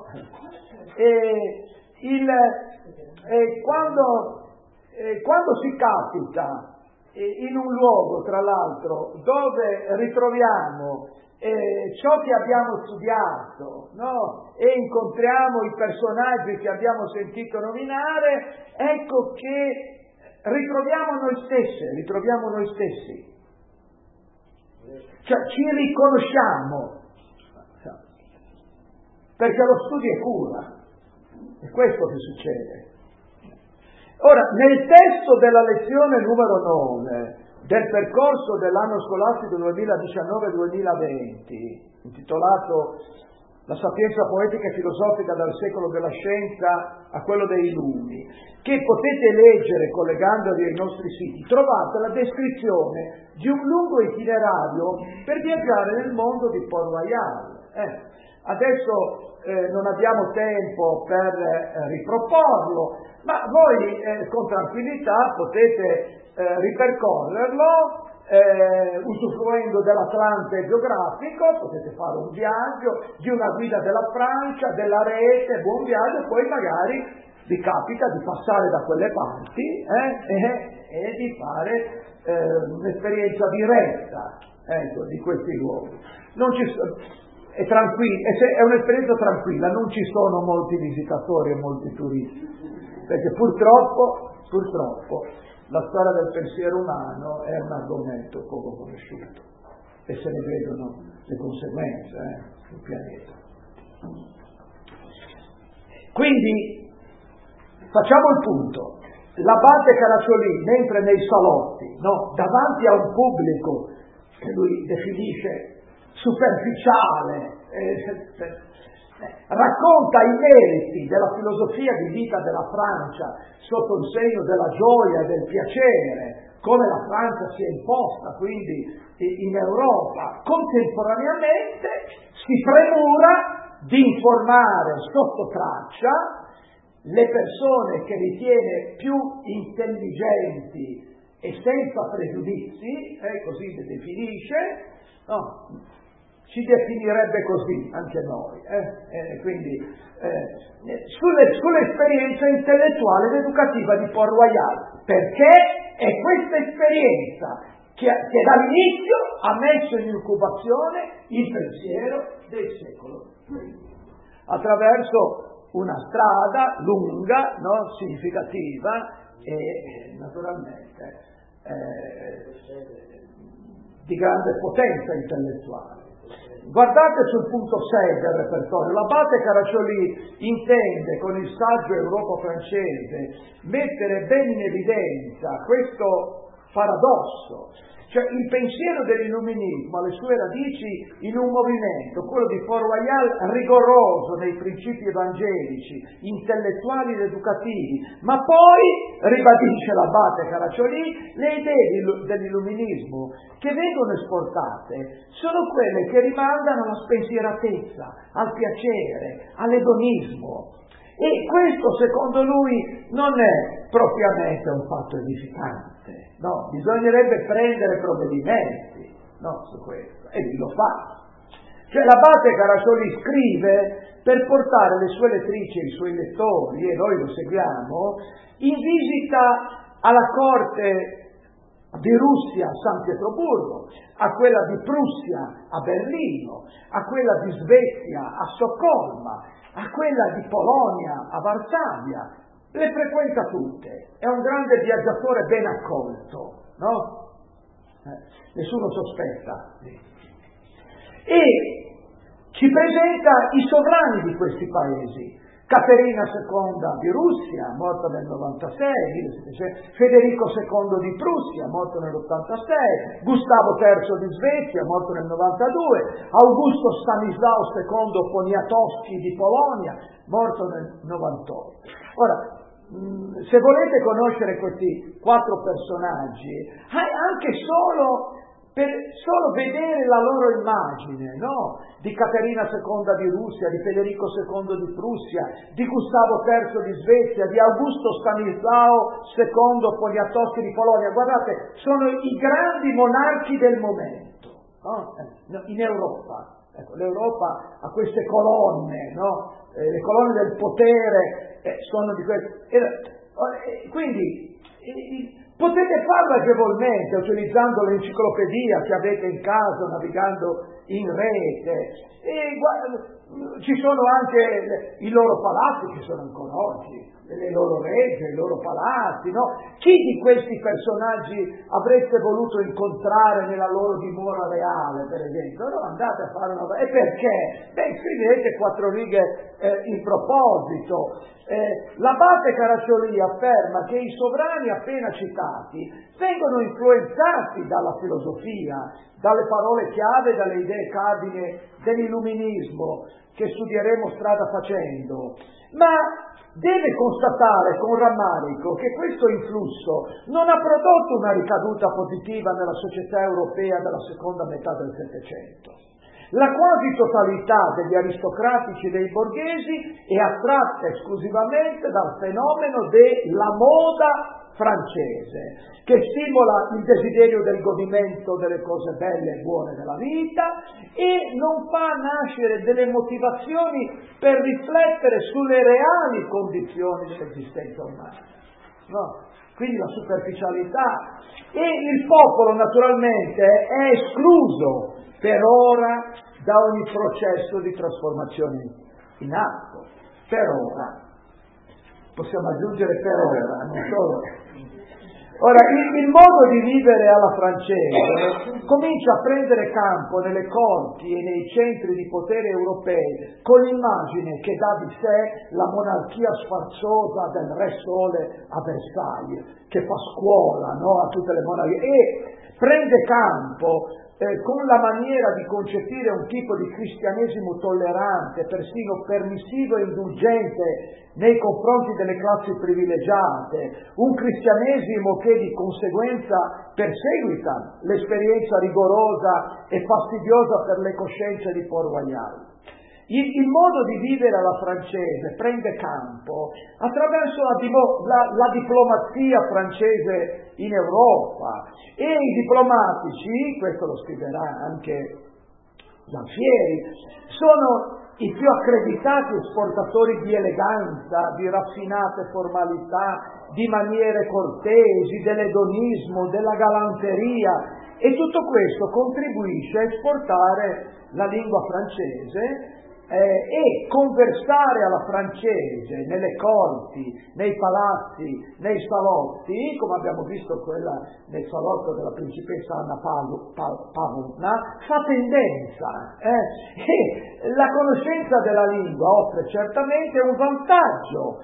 Quando si capita in un luogo, tra l'altro, dove ritroviamo ciò che abbiamo studiato, no? E incontriamo i personaggi che abbiamo sentito nominare, ecco che ritroviamo noi stessi, cioè ci riconosciamo, perché lo studio è cura, è questo che succede. Ora, nel testo della lezione numero 9 del percorso dell'anno scolastico 2019-2020, intitolato La sapienza poetica e filosofica dal secolo della scienza a quello dei lumi, che potete leggere collegandovi ai nostri siti, trovate la descrizione di un lungo itinerario per viaggiare nel mondo di Port Royal. Adesso non abbiamo tempo per riproporlo, ma voi con tranquillità potete ripercorrerlo usufruendo dell'Atlante geografico, potete fare un viaggio, di una guida della Francia, della rete, buon viaggio, poi magari vi capita di passare da quelle parti e di fare un'esperienza diretta di questi luoghi. È un'esperienza tranquilla, non ci sono molti visitatori e molti turisti, perché purtroppo la storia del pensiero umano è un argomento poco conosciuto e se ne vedono le conseguenze sul pianeta. Quindi facciamo il punto. L'abate Caracciolì, mentre nei salotti, davanti a un pubblico che lui definisce superficiale, racconta i meriti della filosofia di vita della Francia sotto il segno della gioia e del piacere, come la Francia si è imposta quindi in Europa. Contemporaneamente si premura di informare sotto traccia le persone che ritiene più intelligenti e senza pregiudizi, così le definisce, ci definirebbe così anche noi, quindi sull'esperienza intellettuale ed educativa di Port Royal, perché è questa esperienza che dall'inizio ha messo in incubazione il pensiero del secolo XX, attraverso una strada lunga, significativa e naturalmente di grande potenza intellettuale. Guardate sul punto 6 del repertorio. L'abate Caracciolì intende con il saggio Europa francese mettere ben in evidenza questo paradosso, cioè il pensiero dell'illuminismo ha le sue radici in un movimento, quello di Port Royal, rigoroso nei principi evangelici, intellettuali ed educativi, ma poi, ribadisce l'abate Caracciolì, le idee dell'illuminismo che vengono esportate sono quelle che rimandano alla spensieratezza, al piacere, all'edonismo. E questo, secondo lui, non è propriamente un fatto edificante, bisognerebbe prendere provvedimenti, su questo, e lui lo fa. Cioè l'abate Caracciolì scrive per portare le sue lettrici e i suoi lettori, e noi lo seguiamo, in visita alla corte di Russia a San Pietroburgo, a quella di Prussia a Berlino, a quella di Svezia a Stoccolma, a quella di Polonia a Varsavia, le frequenta tutte, è un grande viaggiatore ben accolto, nessuno sospetta. E ci presenta i sovrani di questi paesi, Caterina II di Russia, morto nel 96, 1700, Federico II di Prussia, morto nell'86, Gustavo III di Svezia, morto nel 92, Augusto Stanislao II Poniatowski di Polonia, morto nel 98. Ora, se volete conoscere questi 4 personaggi, anche solo vedere la loro immagine, no? Di Caterina II di Russia, di Federico II di Prussia, di Gustavo III di Svezia, di Augusto Stanislao II Poniatowski di Polonia, guardate, sono i grandi monarchi del momento, no? In Europa. Ecco, l'Europa ha queste colonne, no? Le colonne del potere sono di queste. Quindi potete farlo agevolmente utilizzando l'enciclopedia che avete in casa, navigando in rete. Ci sono anche i loro palazzi che sono ancora oggi, le loro regge, i loro palazzi, no? Chi di questi personaggi avreste voluto incontrare nella loro dimora reale, per esempio? No, andate a fare una... E perché? Scrivete 4 righe in proposito. L'abate Caracciolì afferma che i sovrani appena citati vengono influenzati dalla filosofia, dalle parole chiave, dalle idee cardine dell'illuminismo che studieremo strada facendo, ma deve constatare con rammarico che questo influsso non ha prodotto una ricaduta positiva nella società europea della seconda metà del Settecento. La quasi totalità degli aristocratici e dei borghesi è attratta esclusivamente dal fenomeno della moda francese, che stimola il desiderio del godimento delle cose belle e buone della vita e non fa nascere delle motivazioni per riflettere sulle reali condizioni dell'esistenza umana. No? Quindi la superficialità. E il popolo naturalmente è escluso per ora da ogni processo di trasformazione in atto. Per ora. Possiamo aggiungere per ora, non solo. Ora, il modo di vivere alla francese comincia a prendere campo nelle corti e nei centri di potere europei con l'immagine che dà di sé la monarchia sfarzosa del Re Sole a Versailles, che fa scuola, no, a tutte le monarchie, e prende campo con la maniera di concepire un tipo di cristianesimo tollerante, persino permissivo e indulgente nei confronti delle classi privilegiate, un cristianesimo che di conseguenza perseguita l'esperienza rigorosa e fastidiosa per le coscienze di Port Royal. Il modo di vivere alla francese prende campo attraverso la diplomazia francese in Europa, e i diplomatici, questo lo scriverà anche Lanfieri, sono i più accreditati esportatori di eleganza, di raffinate formalità, di maniere cortesi, dell'edonismo, della galanteria, e tutto questo contribuisce a esportare la lingua francese e conversare alla francese nelle corti, nei palazzi, nei salotti, come abbiamo visto quella nel salotto della principessa Anna Pavlovna, fa tendenza. E la conoscenza della lingua offre certamente un vantaggio.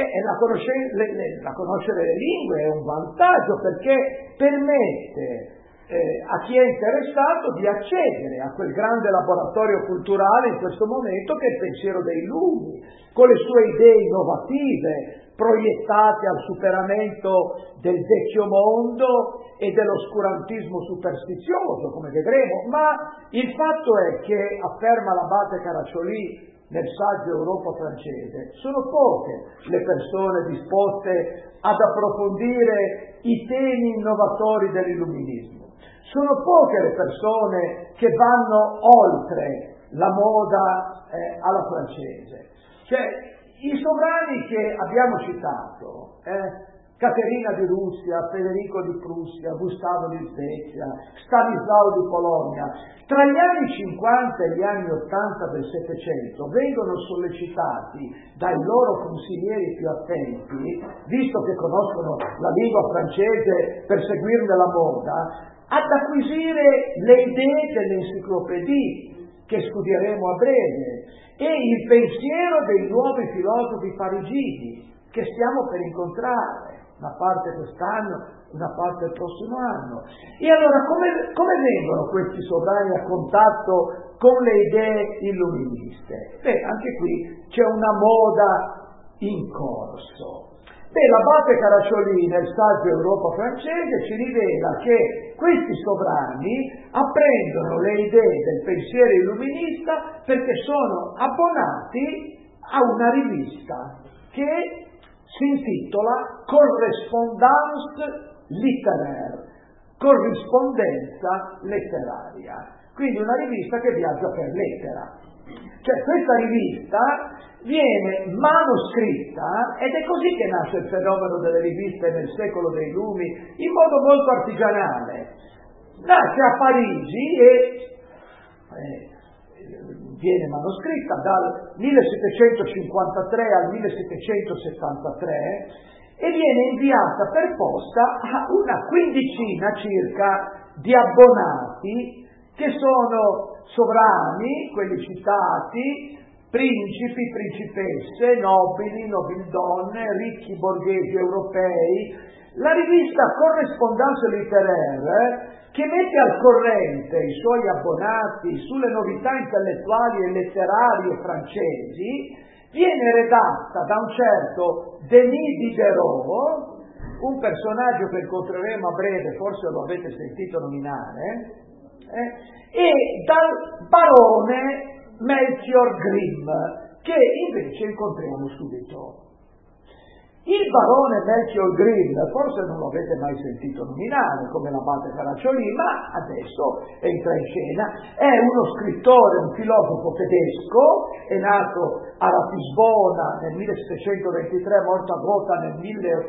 La conoscere le lingue è un vantaggio perché permette a chi è interessato di accedere a quel grande laboratorio culturale in questo momento che è il pensiero dei Lumi, con le sue idee innovative, proiettate al superamento del vecchio mondo e dell'oscurantismo superstizioso, come vedremo. Ma il fatto è che, afferma l'abate Caracciolì nel saggio Europa francese, sono poche le persone disposte ad approfondire i temi innovatori dell'illuminismo. Sono poche le persone che vanno oltre la moda alla francese. Cioè, i sovrani che abbiamo citato, Caterina di Russia, Federico di Prussia, Gustavo di Svezia, Stanislao di Polonia, tra gli anni 50 e gli anni 80 del Settecento vengono sollecitati dai loro consiglieri più attenti, visto che conoscono la lingua francese per seguirne la moda, ad acquisire le idee delle enciclopedie, che studieremo a breve, e il pensiero dei nuovi filosofi parigini che stiamo per incontrare, una parte quest'anno, una parte il prossimo anno. E allora come vengono questi sovrani a contatto con le idee illuministe? Anche qui c'è una moda in corso. L'abate Caracciolì nel saggio Europa francese ci rivela che questi sovrani apprendono le idee del pensiero illuminista perché sono abbonati a una rivista che si intitola Correspondance littéraire, corrispondenza letteraria, quindi una rivista che viaggia per lettera. Cioè questa rivista viene manoscritta, ed è così che nasce il fenomeno delle riviste nel secolo dei lumi, in modo molto artigianale. Nasce a Parigi e viene manoscritta dal 1753 al 1773 e viene inviata per posta a una quindicina circa di abbonati che sono sovrani, quelli citati, principi, principesse, nobili, nobildonne, ricchi borghesi europei. La rivista Correspondance littéraire, che mette al corrente i suoi abbonati sulle novità intellettuali e letterarie francesi, viene redatta da un certo Denis Diderot, un personaggio che incontreremo a breve, forse lo avete sentito nominare, e dal barone Melchior Grimm, che invece incontriamo subito. Il barone Melchior Grimm, forse non lo avete mai sentito nominare come l'abate Caracciolì, ma adesso entra in scena. È uno scrittore, un filosofo tedesco, è nato a Ratisbona nel 1723, morto a Gotha nel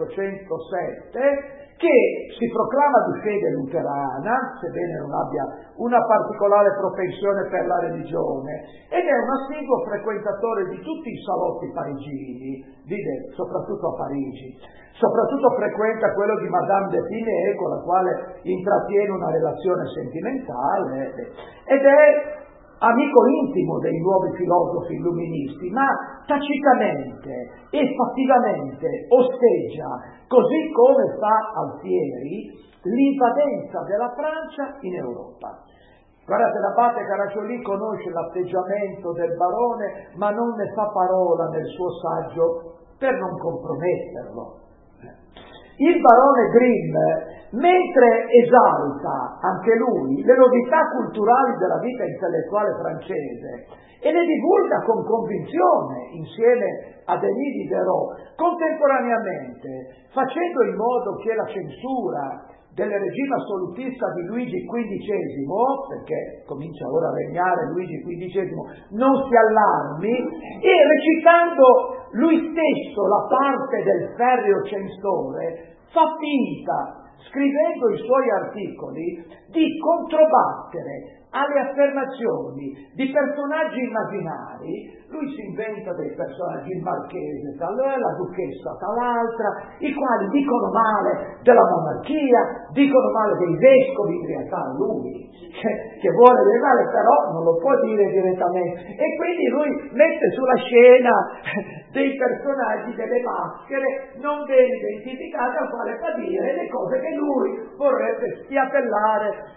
1807, che si proclama di fede luterana, sebbene non abbia una particolare propensione per la religione, ed è un assiduo frequentatore di tutti i salotti parigini, vive soprattutto a Parigi. Soprattutto frequenta quello di Madame d'Épinay, con la quale intrattiene una relazione sentimentale, ed è amico intimo dei nuovi filosofi illuministi, ma tacitamente e fattivamente osteggia, così come fa Alfieri, l'invadenza della Francia in Europa. Guardate, l'abate Caracciolì conosce l'atteggiamento del barone, ma non ne fa parola nel suo saggio per non comprometterlo. Il barone Grimm, mentre esalta anche lui le novità culturali della vita intellettuale francese e le divulga con convinzione insieme a Denis Diderot, contemporaneamente facendo in modo che la censura del regime assolutista di Luigi XV, perché comincia ora a regnare Luigi XV, non si allarmi, e recitando lui stesso la parte del ferreo censore, fa finta, scrivendo i suoi articoli, di controbattere alle affermazioni di personaggi immaginari. Lui si inventa dei personaggi, il marchese tal'una, la duchessa tal'altra, i quali dicono male della monarchia, dicono male dei vescovi, in realtà lui che vuole del male, però non lo può dire direttamente, e quindi lui mette sulla scena dei personaggi, delle maschere non ben identificate, al quale fa dire le cose che lui vorrebbe spiattellare,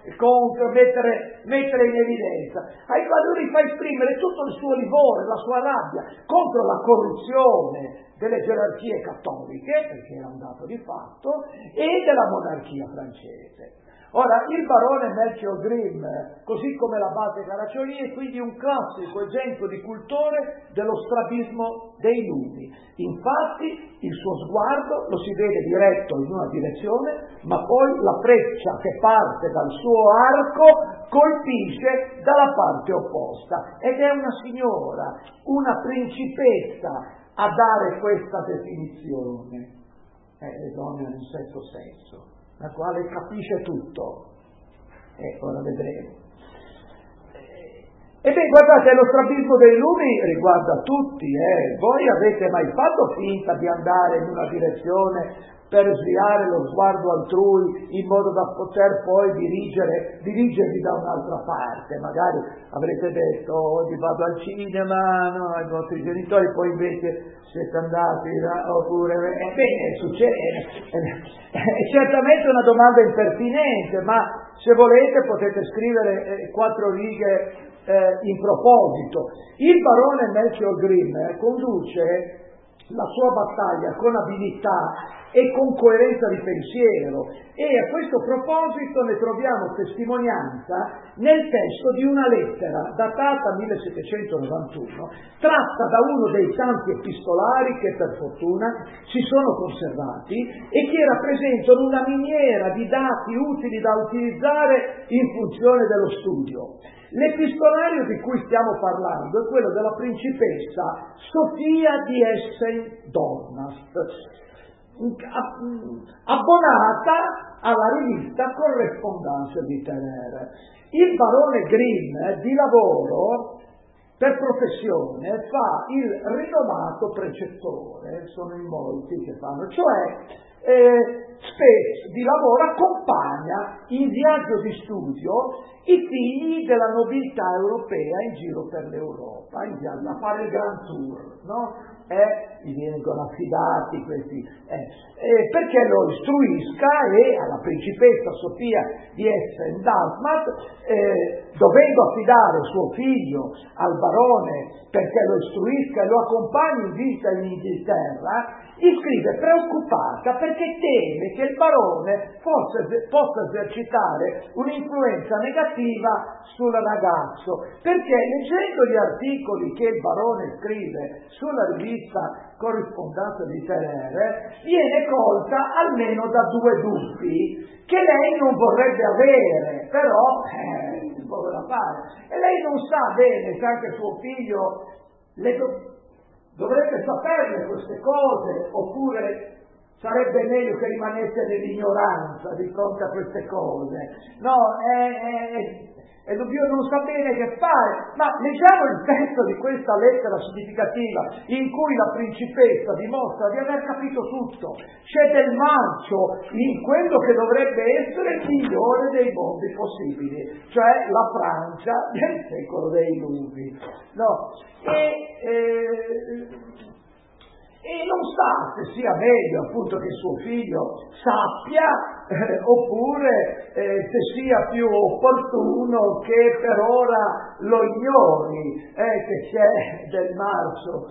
mettere in evidenza, ai quali lui fa esprimere tutto il suo livore, la sua rabbia contro la corruzione delle gerarchie cattoliche, perché era un dato di fatto, e della monarchia francese. Ora, il barone Melchior Grimm, così come l'abate Caracciolì, è quindi un classico esempio di cultore dello strabismo dei lumi. Infatti, il suo sguardo lo si vede diretto in una direzione, ma poi la freccia che parte dal suo arco colpisce dalla parte opposta. Ed è una signora, una principessa, a dare questa definizione. Le donne hanno un sesto senso, la quale capisce tutto. Ora vedremo. Ebbene, guardate, lo strabismo dei lumi riguarda tutti. Voi avete mai fatto finta di andare in una direzione per sviare lo sguardo altrui in modo da poter poi dirigervi da un'altra parte. Magari avrete detto oggi vado al cinema, no, ai vostri genitori, poi invece siete andati oppure succede. È certamente una domanda impertinente, ma se volete potete scrivere 4 righe in proposito. Il barone Melchior Grimm conduce la sua battaglia con abilità e con coerenza di pensiero, e a questo proposito ne troviamo testimonianza nel testo di una lettera datata 1791, tratta da uno dei tanti epistolari che per fortuna si sono conservati e che rappresentano una miniera di dati utili da utilizzare in funzione dello studio. L'epistolario di cui stiamo parlando è quello della principessa Sofia di Essen-Dornast, abbonata alla rivista Correspondenze littéraire. Il barone Grimm di lavoro, per professione, fa il rinomato precettore, sono in molti che fanno, cioè spesso di lavoro accompagna in viaggio di studio i figli della nobiltà europea in giro per l'Europa, in viaggio a fare il Grand Tour, no? Gli vengono affidati questi, perché lo istruisca, e alla principessa Sofia di Essen-Darmstadt, dovendo affidare suo figlio al barone perché lo istruisca e lo accompagni in visita in Inghilterra, gli scrive preoccupata perché teme che il barone possa esercitare un'influenza negativa sul ragazzo, perché leggendo gli articoli che il barone scrive sulla rivista Corrispondenze littéraire viene colta almeno da 2 dubbi che lei non vorrebbe avere, però si può fare, e lei non sa bene se anche suo figlio dovrebbe saperle queste cose, oppure sarebbe meglio che rimanesse nell'ignoranza di fronte a queste cose. No, è dubbio, non sa bene che fare, ma leggiamo il testo di questa lettera significativa in cui la principessa dimostra di aver capito tutto. C'è del marcio in quello che dovrebbe essere il migliore dei mondi possibili, cioè la Francia del secolo dei lupi. No, e non sa se sia meglio appunto che suo figlio sappia oppure se sia più opportuno che per ora lo ignori, che c'è del marcio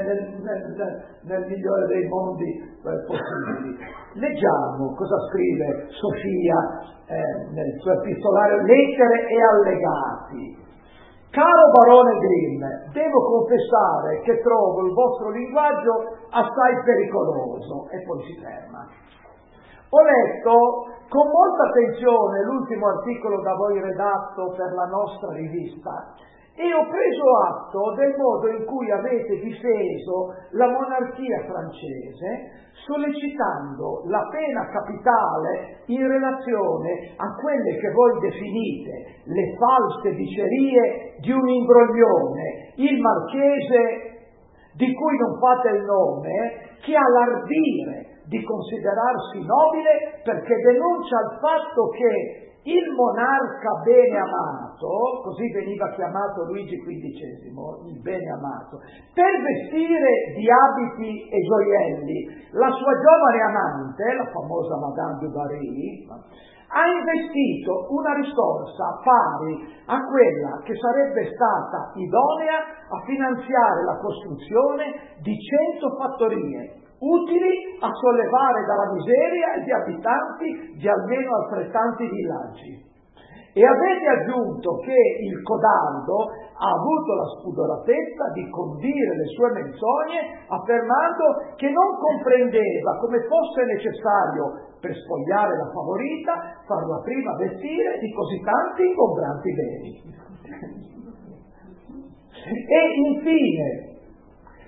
nel migliore dei mondi possibili. Leggiamo cosa scrive Sofia nel suo epistolario Lettere e allegati. Caro barone Grimm, devo confessare che trovo il vostro linguaggio assai pericoloso, e poi si ferma. Ho letto con molta attenzione l'ultimo articolo da voi redatto per la nostra rivista e ho preso atto del modo in cui avete difeso la monarchia francese, sollecitando la pena capitale in relazione a quelle che voi definite le false dicerie di un imbroglione, il marchese di cui non fate il nome, che ha l'ardire di considerarsi nobile perché denuncia il fatto che il monarca bene amato, così veniva chiamato Luigi XV, il bene amato, per vestire di abiti e gioielli la sua giovane amante, la famosa Madame du Barry, ha investito una risorsa pari a quella che sarebbe stata idonea a finanziare la costruzione di 100 fattorie, utili a sollevare dalla miseria gli abitanti di almeno altrettanti villaggi. E avete aggiunto che il codardo ha avuto la spudoratezza di condire le sue menzogne affermando che non comprendeva come fosse necessario, per spogliare la favorita, farla prima vestire di così tanti ingombranti beni. E infine,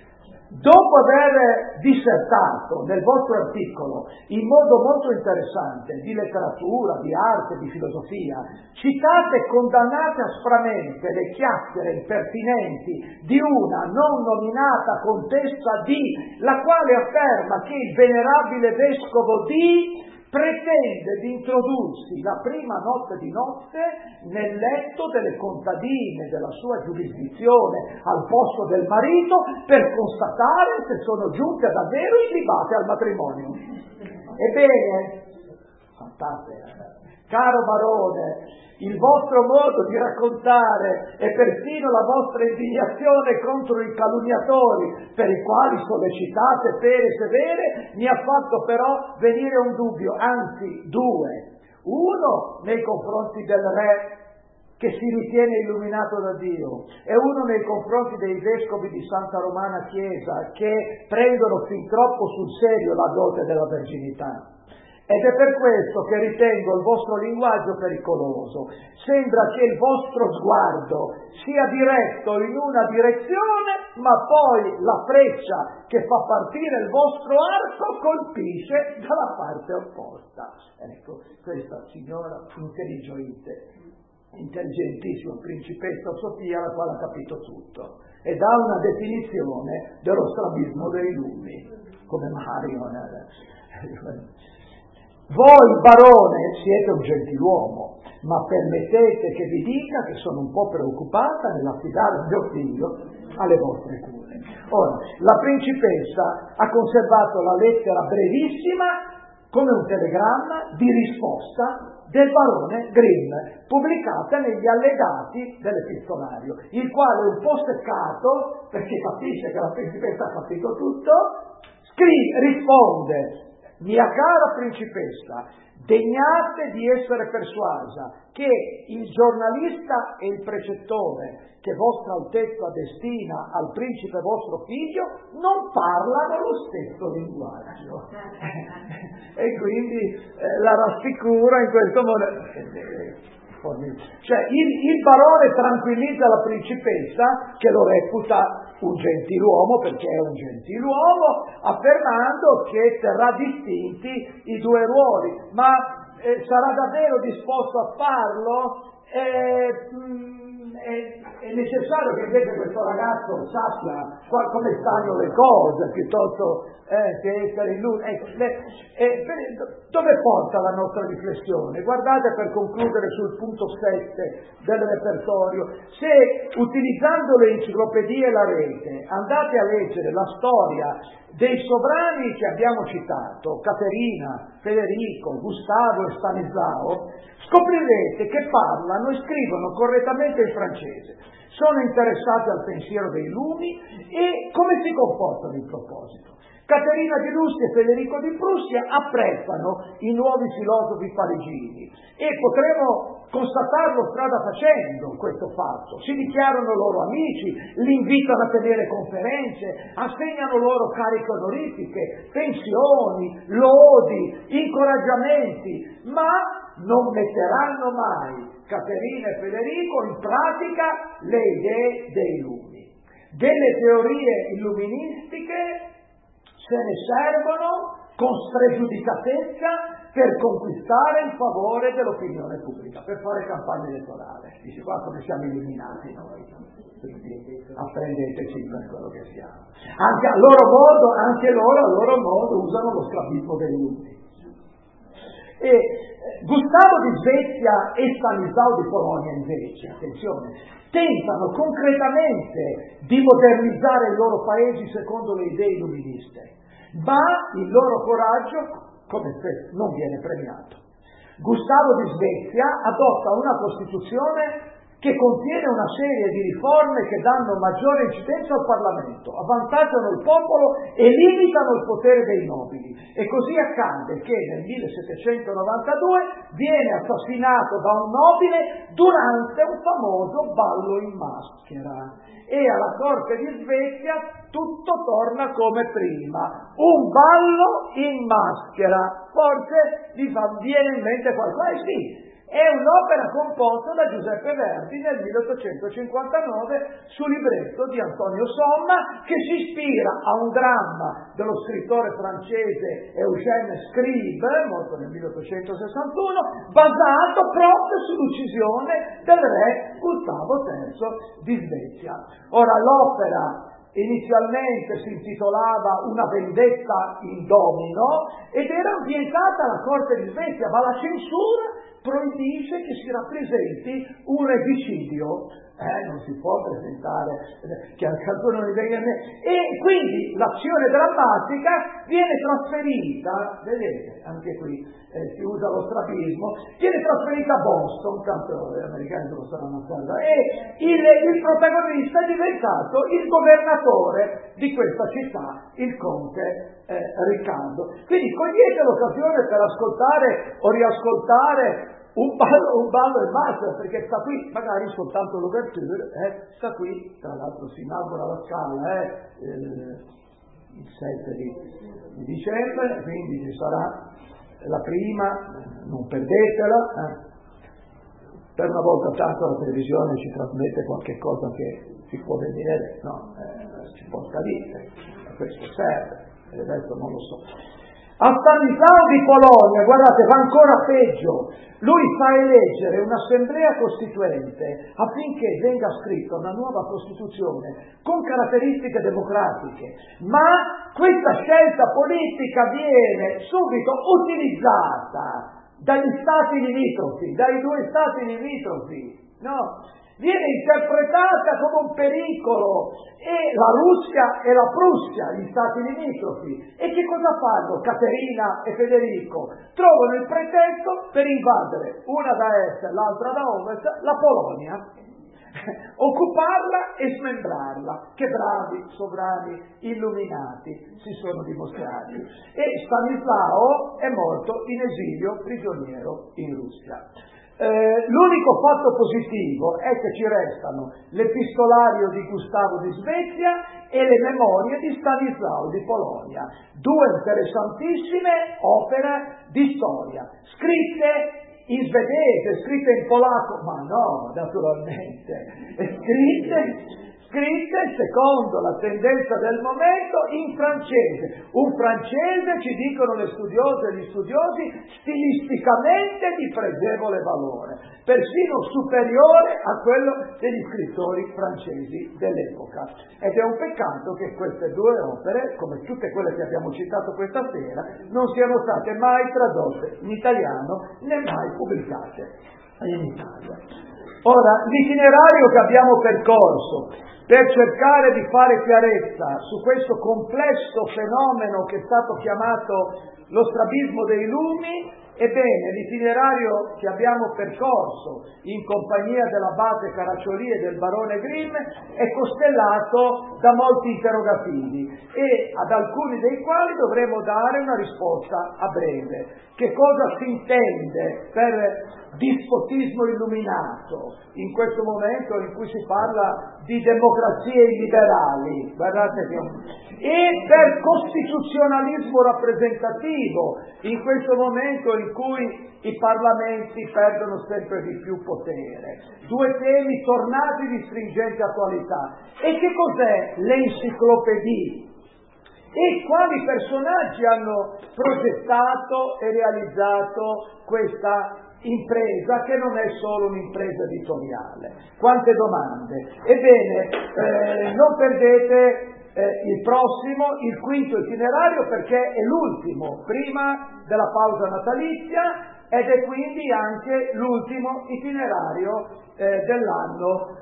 dopo aver dissertato nel vostro articolo in modo molto interessante di letteratura, di arte, di filosofia, citate e condannate aspramente le chiacchiere impertinenti di una non nominata contessa D, la quale afferma che il venerabile vescovo D pretende di introdursi la prima notte di nozze nel letto delle contadine della sua giurisdizione al posto del marito per constatare se sono giunte davvero illibate al matrimonio. Ebbene, caro barone, il vostro modo di raccontare e persino la vostra indignazione contro i calunniatori, per i quali sollecitate pene severe, mi ha fatto però venire un dubbio, anzi due. Uno nei confronti del re, che si ritiene illuminato da Dio, e uno nei confronti dei vescovi di Santa Romana Chiesa, che prendono fin troppo sul serio la dote della verginità. Ed è per questo che ritengo il vostro linguaggio pericoloso. Sembra che il vostro sguardo sia diretto in una direzione, ma poi la freccia che fa partire il vostro arco colpisce dalla parte opposta. Ecco, questa signora intelligentissima principessa Sofia, la quale ha capito tutto e dà una definizione dello strabismo dei lumi, come Mario. Voi, barone, siete un gentiluomo, ma permettete che vi dica che sono un po' preoccupata nell'affidare mio figlio alle vostre cure. Ora, la principessa ha conservato la lettera brevissima come un telegramma di risposta del barone Grimm, pubblicata negli allegati dell'epistolario, il quale, un po' seccato, perché capisce che la principessa ha capito tutto, risponde: mia cara principessa, degnate di essere persuasa che il giornalista e il precettore che vostra altezza destina al principe vostro figlio non parlano lo stesso linguaggio. E quindi la rassicura in questo modo. Cioè il barone tranquillizza la principessa, che lo reputa un gentiluomo, perché è un gentiluomo, affermando che terrà distinti i due ruoli, ma sarà davvero disposto a farlo? È necessario che invece questo ragazzo sappia come stanno le cose, piuttosto che essere in lui. Dove porta la nostra riflessione? Guardate, per concludere, sul punto 7 del repertorio. Se utilizzando le enciclopedie e la rete andate a leggere la storia dei sovrani che abbiamo citato, Caterina, Federico, Gustavo e Stanislao, scoprirete che parlano e scrivono correttamente il francese, sono interessati al pensiero dei lumi e come si comportano in proposito. Caterina di Russia e Federico di Prussia apprezzano i nuovi filosofi parigini e potremo constatarlo strada facendo questo fatto. Si dichiarano loro amici, li invitano a tenere conferenze, assegnano loro cariche onorifiche, pensioni, lodi, incoraggiamenti, ma non metteranno mai, Caterina e Federico, in pratica le idee dei lumi. Delle teorie illuministiche se ne servono con spregiudicatezza per conquistare il favore dell'opinione pubblica, per fare campagna elettorale. Dice qua come siamo eliminati noi. Apprendeteci per quello che siamo. Anche loro a loro modo usano lo strabismo dei lumi. E Gustavo di Svezia e Stanislao di Polonia invece, attenzione, tentano concretamente di modernizzare i loro paesi secondo le idee illuministe, ma il loro coraggio, come spesso, non viene premiato. Gustavo di Svezia adotta una Costituzione che contiene una serie di riforme che danno maggiore incidenza al Parlamento, avvantaggiano il popolo e limitano il potere dei nobili. E così accade che nel 1792 viene assassinato da un nobile durante un famoso ballo in maschera. E alla corte di Svezia tutto torna come prima. Un ballo in maschera. Forse vi viene in mente qualcosa? Sì. È un'opera composta da Giuseppe Verdi nel 1859 su libretto di Antonio Somma, che si ispira a un dramma dello scrittore francese Eugène Scribe, morto nel 1861, basato proprio sull'uccisione del re Gustavo III di Svezia. Ora, l'opera inizialmente si intitolava Una vendetta in domino ed era ambientata alla corte di Svezia, ma la censura proibisce che si rappresenti un regicidio. Non si può presentare che al canzone non venga e quindi l'azione drammatica viene trasferita, vedete, anche qui si usa lo strabismo, viene trasferita a Boston, tanto gli americani se lo stanno ammazzando, e il protagonista è diventato il governatore di questa città, il conte Riccardo. Quindi cogliete l'occasione per ascoltare o riascoltare un ballo e basta, perché sta qui, magari soltanto l'ouverture, sta qui, tra l'altro si inaugura la Scala il 7 di dicembre, quindi ci sarà la prima, non perdetela, per una volta tanto la televisione ci trasmette qualche cosa che si può vedere, no, ci può scadere, questo serve, e adesso non lo so. A Stanislao di Polonia, guardate, va ancora peggio, lui fa eleggere un'assemblea costituente affinché venga scritta una nuova Costituzione con caratteristiche democratiche, ma questa scelta politica viene subito utilizzata dagli stati limitrofi, dai due stati limitrofi, no? Viene interpretata come un pericolo e la Russia e la Prussia, gli stati limitrofi. E che cosa fanno Caterina e Federico? Trovano il pretesto per invadere, una da est e l'altra da ovest, la Polonia, occuparla e smembrarla. Che bravi sovrani illuminati si sono dimostrati. E Stanislao è morto in esilio prigioniero in Russia. L'unico fatto positivo è che ci restano l'epistolario di Gustavo di Svezia e le memorie di Stanislao di Polonia, due interessantissime opere di storia, scritte in svedese, scritte in polacco, ma no, naturalmente, scritte secondo la tendenza del momento in francese. Un francese, ci dicono le studiose e gli studiosi, stilisticamente di pregevole valore, persino superiore a quello degli scrittori francesi dell'epoca. Ed è un peccato che queste due opere, come tutte quelle che abbiamo citato questa sera, non siano state mai tradotte in italiano né mai pubblicate in Italia. Ora, l'itinerario che abbiamo percorso per cercare di fare chiarezza su questo complesso fenomeno che è stato chiamato lo strabismo dei lumi, ebbene, l'itinerario che abbiamo percorso in compagnia dell'abate Caraccioli e del barone Grimm è costellato da molti interrogativi e ad alcuni dei quali dovremo dare una risposta a breve. Che cosa si intende per dispotismo illuminato in questo momento in cui si parla di democrazie illiberali, guardate e per costituzionalismo rappresentativo in questo momento in cui i parlamenti perdono sempre di più potere. Due temi tornati di stringente attualità. E che cos'è l'enciclopedia? E quali personaggi hanno progettato e realizzato questa impresa, che non è solo un'impresa editoriale? Quante domande! Ebbene, non perdete il prossimo, il quinto itinerario, perché è l'ultimo prima della pausa natalizia ed è quindi anche l'ultimo itinerario dell'anno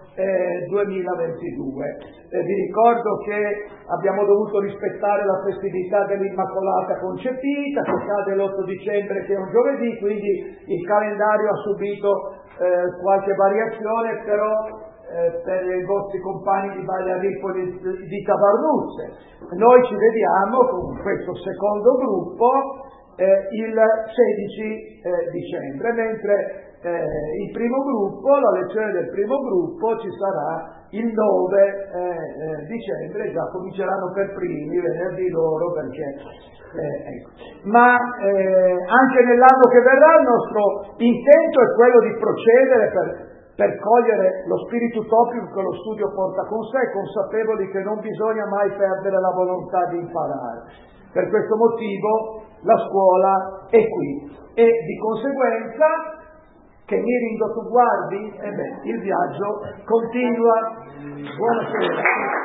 2022. Vi ricordo che abbiamo dovuto rispettare la festività dell'Immacolata Concepita, che cade l'8 dicembre, che è un giovedì, quindi il calendario ha subito qualche variazione, però per i vostri compagni di Valle Ripoli di Tabarnuzze. Noi ci vediamo con questo secondo gruppo il 16 dicembre, mentre il primo gruppo, la lezione del primo gruppo ci sarà il 9 dicembre, già cominceranno per primi, venerdì loro, perché ecco. Ma anche nell'anno che verrà il nostro intento è quello di procedere per cogliere lo spirito utopico che lo studio porta con sé, consapevoli che non bisogna mai perdere la volontà di imparare. Per questo motivo la scuola è qui e di conseguenza, che Mirindo tu guardi, il viaggio continua. Buonasera.